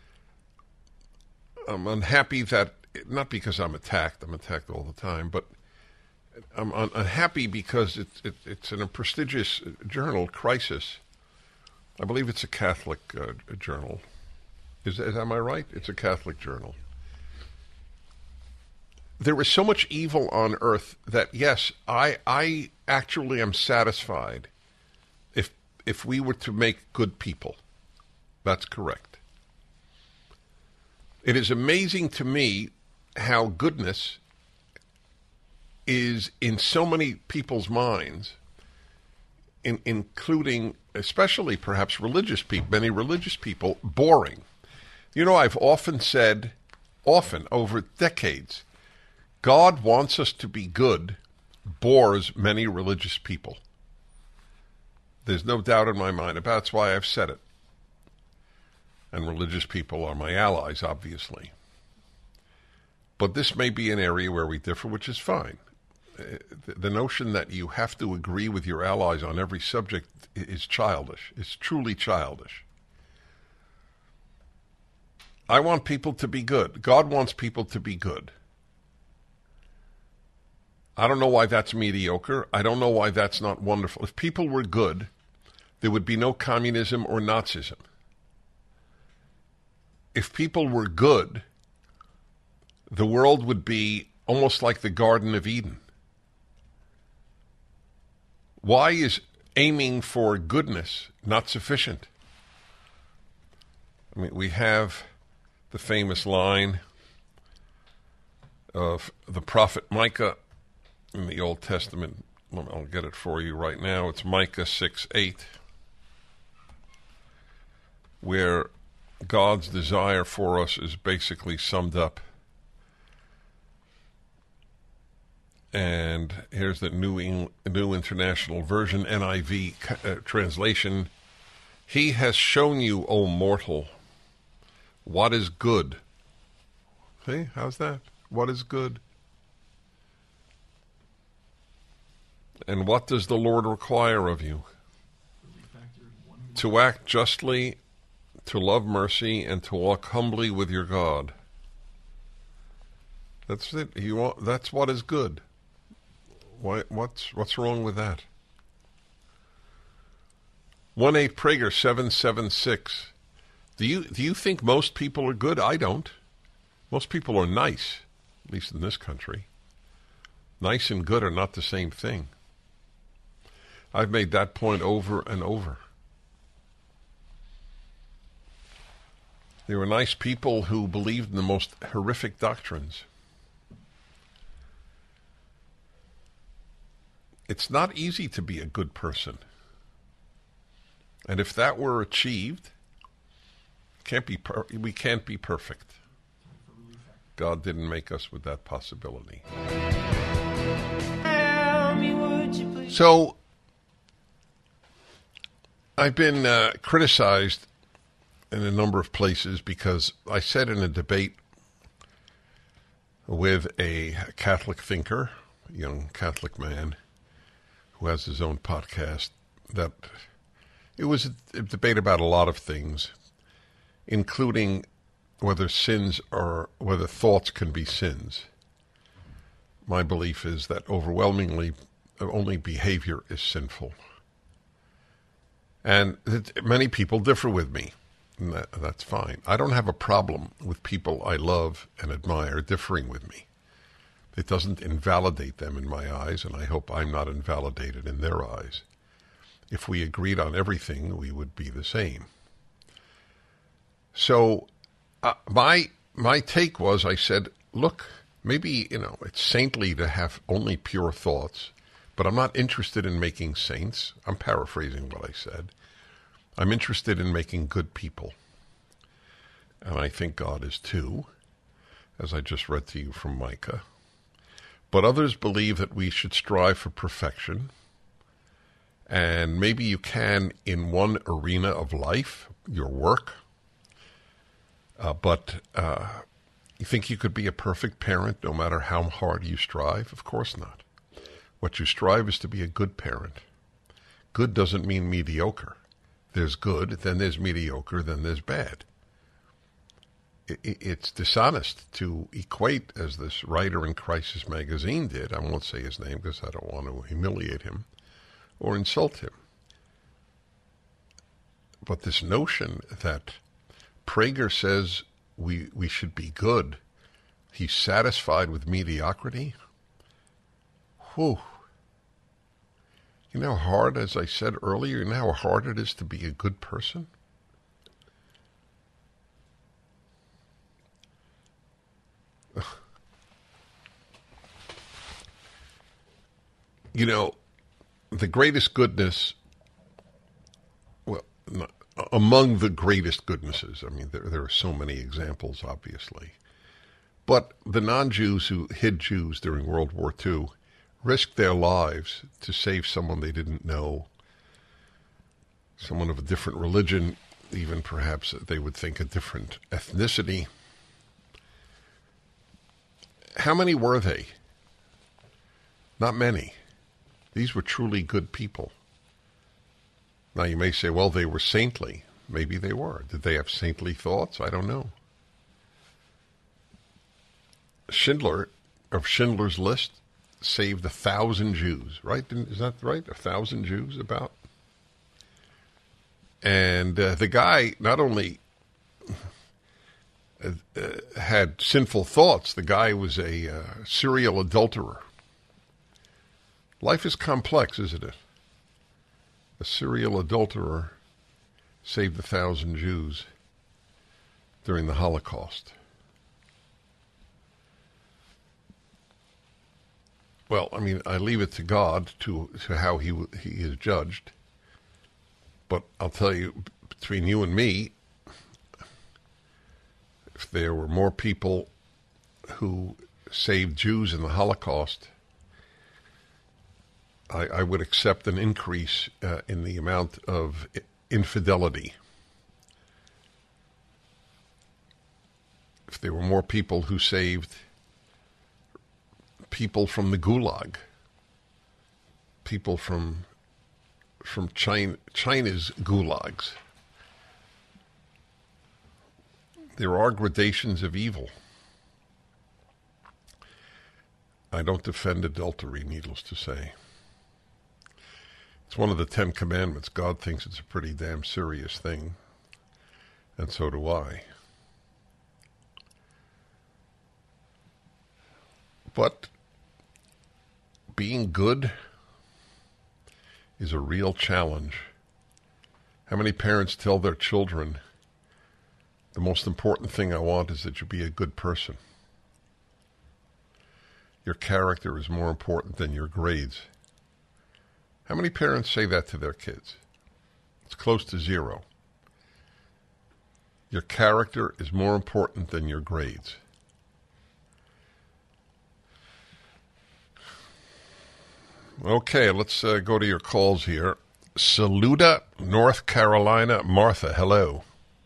I'm unhappy that, not because I'm attacked. I'm attacked all the time, but I'm un- unhappy because it's it, it's in a prestigious journal, Crisis. I believe it's a Catholic uh, journal. Is, is am I right? It's a Catholic journal. There is so much evil on earth that, yes, I I actually am satisfied if if we were to make good people. That's correct. It is amazing to me how goodness is in so many people's minds, in, including especially perhaps religious people, many religious people, boring. You know, I've often said, often over decades, God wants us to be good bores many religious people. There's no doubt in my mind about it. That's why I've said it. And religious people are my allies, obviously. But this may be an area where we differ, which is fine. The notion that you have to agree with your allies on every subject is childish. It's truly childish. I want people to be good. God wants people to be good. I don't know why that's mediocre. I don't know why that's not wonderful. If people were good, there would be no communism or Nazism. If people were good, the world would be almost like the Garden of Eden. Why is aiming for goodness not sufficient? I mean, we have the famous line of the prophet Micah in the Old Testament. I'll get it for you right now. It's Micah six eight, where God's desire for us is basically summed up. And here's the New Eng- New International Version, N I V uh, translation. He has shown you, O mortal, what is good. See, how's that? What is good? And what does the Lord require of you? To act justly, to love mercy, and to walk humbly with your God. That's it. You want, that's what is good. Why? What's what's wrong with that? One eight Prager seven seven six. Do you do you think most people are good? I don't. Most people are nice, at least in this country. Nice and good are not the same thing. I've made that point over and over. There were nice people who believed in the most horrific doctrines. It's not easy to be a good person. And if that were achieved, can't be per- we can't be perfect. God didn't make us with that possibility. So, I've been uh, criticized in a number of places because I said in a debate with a Catholic thinker, a young Catholic man, who has his own podcast, that it was a debate about a lot of things, including whether sins are, whether thoughts can be sins. My belief is that overwhelmingly only behavior is sinful. And that many people differ with me. And that, that's fine. I don't have a problem with people I love and admire differing with me. It doesn't invalidate them in my eyes, and I hope I'm not invalidated in their eyes. If we agreed on everything, we would be the same. So uh, my my take was, I said, look, Maybe, you know, it's saintly to have only pure thoughts, but I'm not interested in making saints. I'm paraphrasing what I said. I'm interested in making good people. And I think God is too, as I just read to you from Micah. But others believe that we should strive for perfection. And maybe you can in one arena of life, your work. Uh, but uh, you think you could be a perfect parent no matter how hard you strive? Of course not. What you strive is to be a good parent. Good doesn't mean mediocre. There's good, then there's mediocre, then there's bad. It, it, it's dishonest to equate, as this writer in Crisis Magazine did, I won't say his name because I don't want to humiliate him or insult him. But this notion that Prager says we we should be good, he's satisfied with mediocrity, whew. You know how hard, as I said earlier, you know how hard it is to be a good person? You know, the greatest goodness, well, not, among the greatest goodnesses, I mean, there, there are so many examples, obviously, but the non-Jews who hid Jews during World War Two risked their lives to save someone they didn't know, someone of a different religion, even perhaps they would think a different ethnicity. How many were they? Not many. These were truly good people. Now you may say, well, they were saintly. Maybe they were. Did they have saintly thoughts? I don't know. Schindler, of Schindler's List, saved a thousand Jews, right? Is that right? A thousand Jews about? And uh, the guy not only uh, uh, had sinful thoughts, the guy was a uh, serial adulterer. Life is complex, isn't it? A serial adulterer saved a thousand Jews during the Holocaust. Well, I mean, I leave it to God to, to how he he is judged. But I'll tell you, between you and me, if there were more people who saved Jews in the Holocaust, I, I would accept an increase uh, in the amount of infidelity. If there were more people who saved people from the Gulag, people from from China, China's gulags. There are gradations of evil. I don't defend adultery, needless to say. It's one of the Ten Commandments. God thinks it's a pretty damn serious thing, and so do I. But being good is a real challenge. How many parents tell their children, the most important thing I want is that you be a good person? Your character is more important than your grades. How many parents say that to their kids? It's close to zero. Your character is more important than your grades. Okay, let's uh, go to your calls here. Saluda, North Carolina. Martha, hello.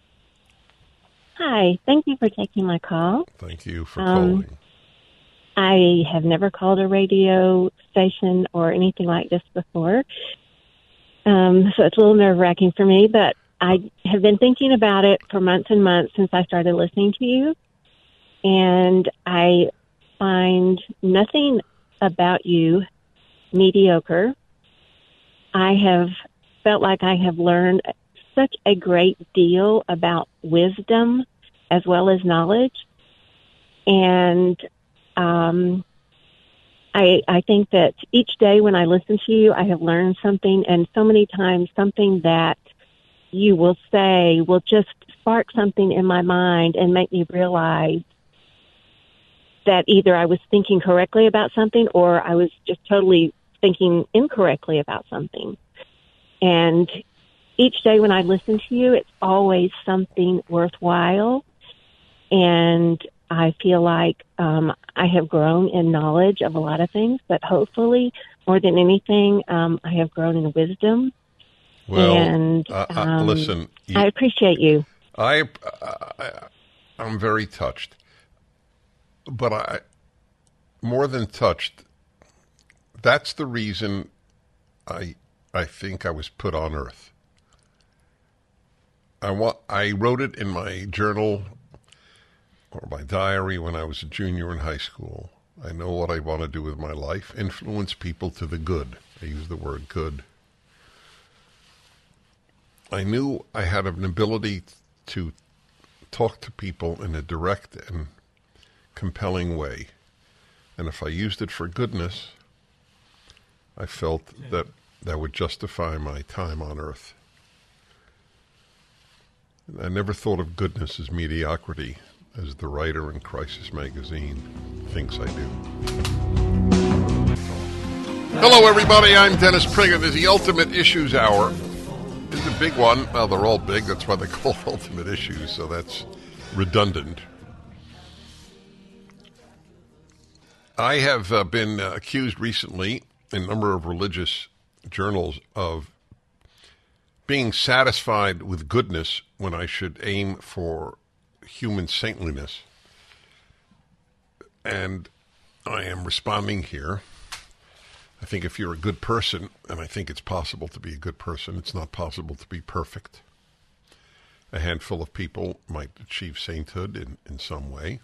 Hi, thank you for taking my call. Thank you for um, calling. I have never called a radio station or anything like this before, um, so it's a little nerve-wracking for me, but I have been thinking about it for months and months since I started listening to you, and I find nothing about you mediocre. I have felt like I have learned such a great deal about wisdom as well as knowledge. And um, I, I think that each day when I listen to you, I have learned something, and so many times something that you will say will just spark something in my mind and make me realize that either I was thinking correctly about something or I was just totally thinking incorrectly about something. And each day when I listen to you, it's always something worthwhile. And I feel like um, I have grown in knowledge of a lot of things, but hopefully, more than anything, um, I have grown in wisdom. Well, and, uh, uh, um, listen, you, I appreciate you. I, I, I'm very touched, but I, more than touched, that's the reason I, I think I was put on Earth. I want, I wrote it in my journal or my diary when I was a junior in high school. I know what I want to do with my life, influence people to the good. I use the word good. I knew I had an ability to talk to people in a direct and compelling way. And if I used it for goodness, I felt that that would justify my time on Earth. I never thought of goodness as mediocrity, as the writer in Crisis Magazine thinks I do. Hello, everybody. I'm Dennis Priggin. This is the Ultimate Issues Hour. This is a big one. Well, they're all big. That's why they're called Ultimate Issues, so that's redundant. I have uh, been uh, accused recently in a number of religious journals of being satisfied with goodness when I should aim for human saintliness. And I am responding here. I think if you're a good person, and I think it's possible to be a good person, it's not possible to be perfect. A handful of people might achieve sainthood in, in some way.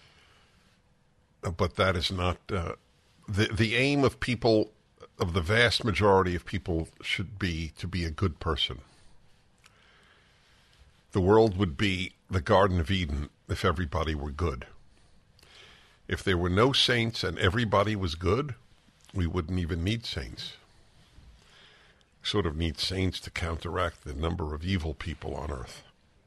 But that is not, uh, the, the aim of people, of the vast majority of people, should be to be a good person. The world would be the Garden of Eden if everybody were good. If there were no saints and everybody was good, we wouldn't even need saints. We sort of need saints to counteract the number of evil people on earth.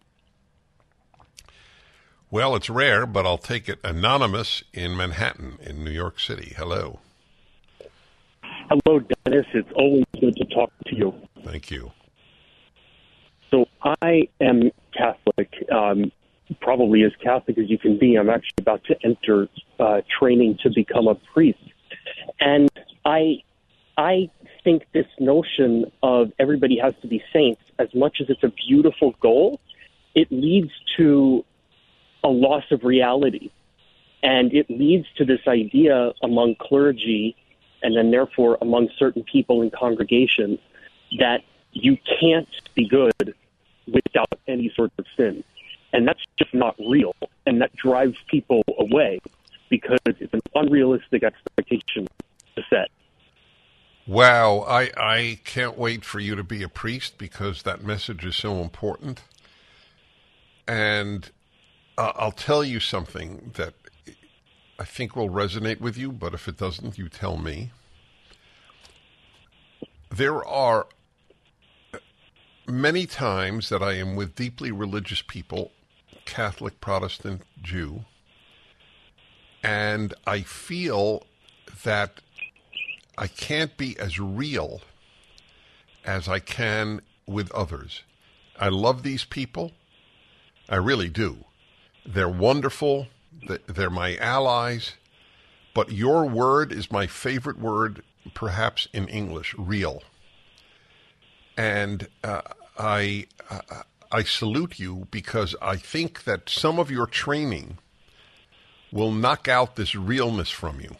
Well, it's rare, but I'll take it. Anonymous in Manhattan, in New York City. Hello. Hello, Dennis. It's always good to talk to you. Thank you. So I am Catholic, um, probably as Catholic as you can be. I'm actually about to enter uh, training to become a priest. And I, I think this notion of everybody has to be saints, as much as it's a beautiful goal, it leads to a loss of reality. And it leads to this idea among clergy and then therefore among certain people in congregations that you can't be good without any sort of sin. And that's just not real. And that drives people away because it's an unrealistic expectation to set. Wow, I, I can't wait for you to be a priest because that message is so important. And uh, I'll tell you something that I think will resonate with you, but if it doesn't, you tell me. There are many times that I am with deeply religious people, Catholic, Protestant, Jew, and I feel that I can't be as real as I can with others. I love these people. I really do. They're wonderful. They're my allies. But your word is my favorite word, perhaps in English, real. And uh, I, uh, I salute you because I think that some of your training will knock out this realness from you.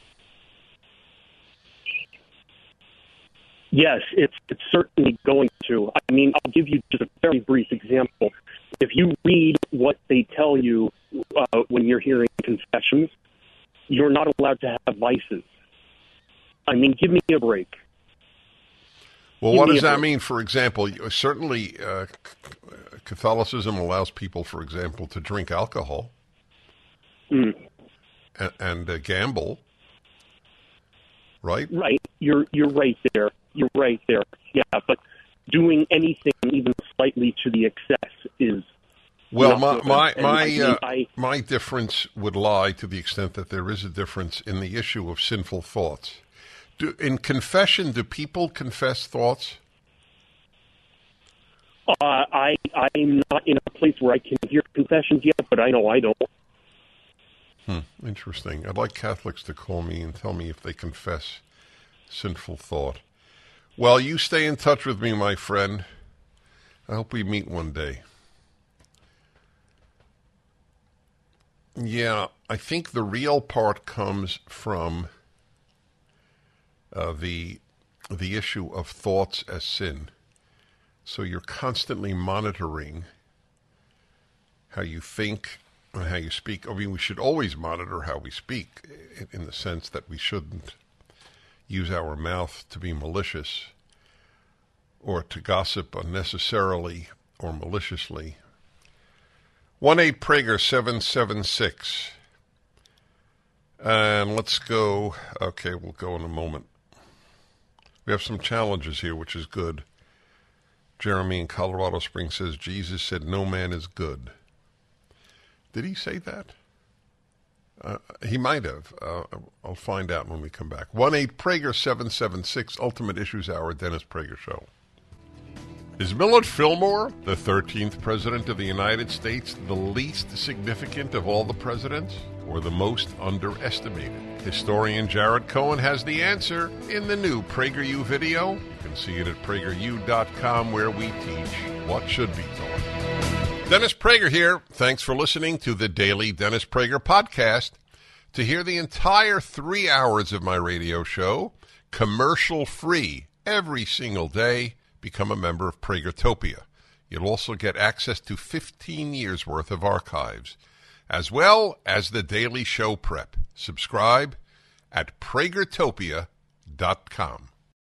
Yes, it's it's certainly going to. I mean, I'll give you just a very brief example. If you read what they tell you uh, when you're hearing confessions, you're not allowed to have vices. I mean, give me a break. Well, give what me does that break. mean? For example, certainly uh, Catholicism allows people, for example, to drink alcohol Mm. and, and uh, gamble, right? Right. You're you're right there. You're right there. Yeah, but doing anything even slightly to the excess is Well, my Not- my and my, I mean, uh, I- my difference would lie, to the extent that there is a difference, in the issue of sinful thoughts. Do, in confession, do people confess thoughts? Uh, I I'm not in a place where I can hear confessions yet, but I know I don't. Hmm, interesting. I'd like Catholics to call me and tell me if they confess sinful thought. Well, you stay in touch with me, my friend. I hope we meet one day. Yeah, I think the real part comes from uh, the the issue of thoughts as sin. So you're constantly monitoring how you think and how you speak. I mean, we should always monitor how we speak, in the sense that we shouldn't use our mouth to be malicious or to gossip unnecessarily or maliciously. one eight Prager seven seven six. And let's go. Okay, we'll go in a moment. We have some challenges here, which is good. Jeremy in Colorado Springs says, Jesus said, no man is good. Did he say that? Uh, he might have. Uh, I'll find out when we come back. one eight Prager seven seven six, Ultimate Issues Hour, Dennis Prager Show. Is Millard Fillmore, the thirteenth President of the United States, the least significant of all the presidents, or the most underestimated? Historian Jared Cohen has the answer in the new PragerU video. You can see it at prager u dot com, where we teach what should be taught. Dennis Prager here. Thanks for listening to the Daily Dennis Prager Podcast. To hear the entire three hours of my radio show, commercial-free, every single day, become a member of Pragertopia. You'll also get access to fifteen years worth of archives, as well as the daily show prep. Subscribe at pragertopia dot com.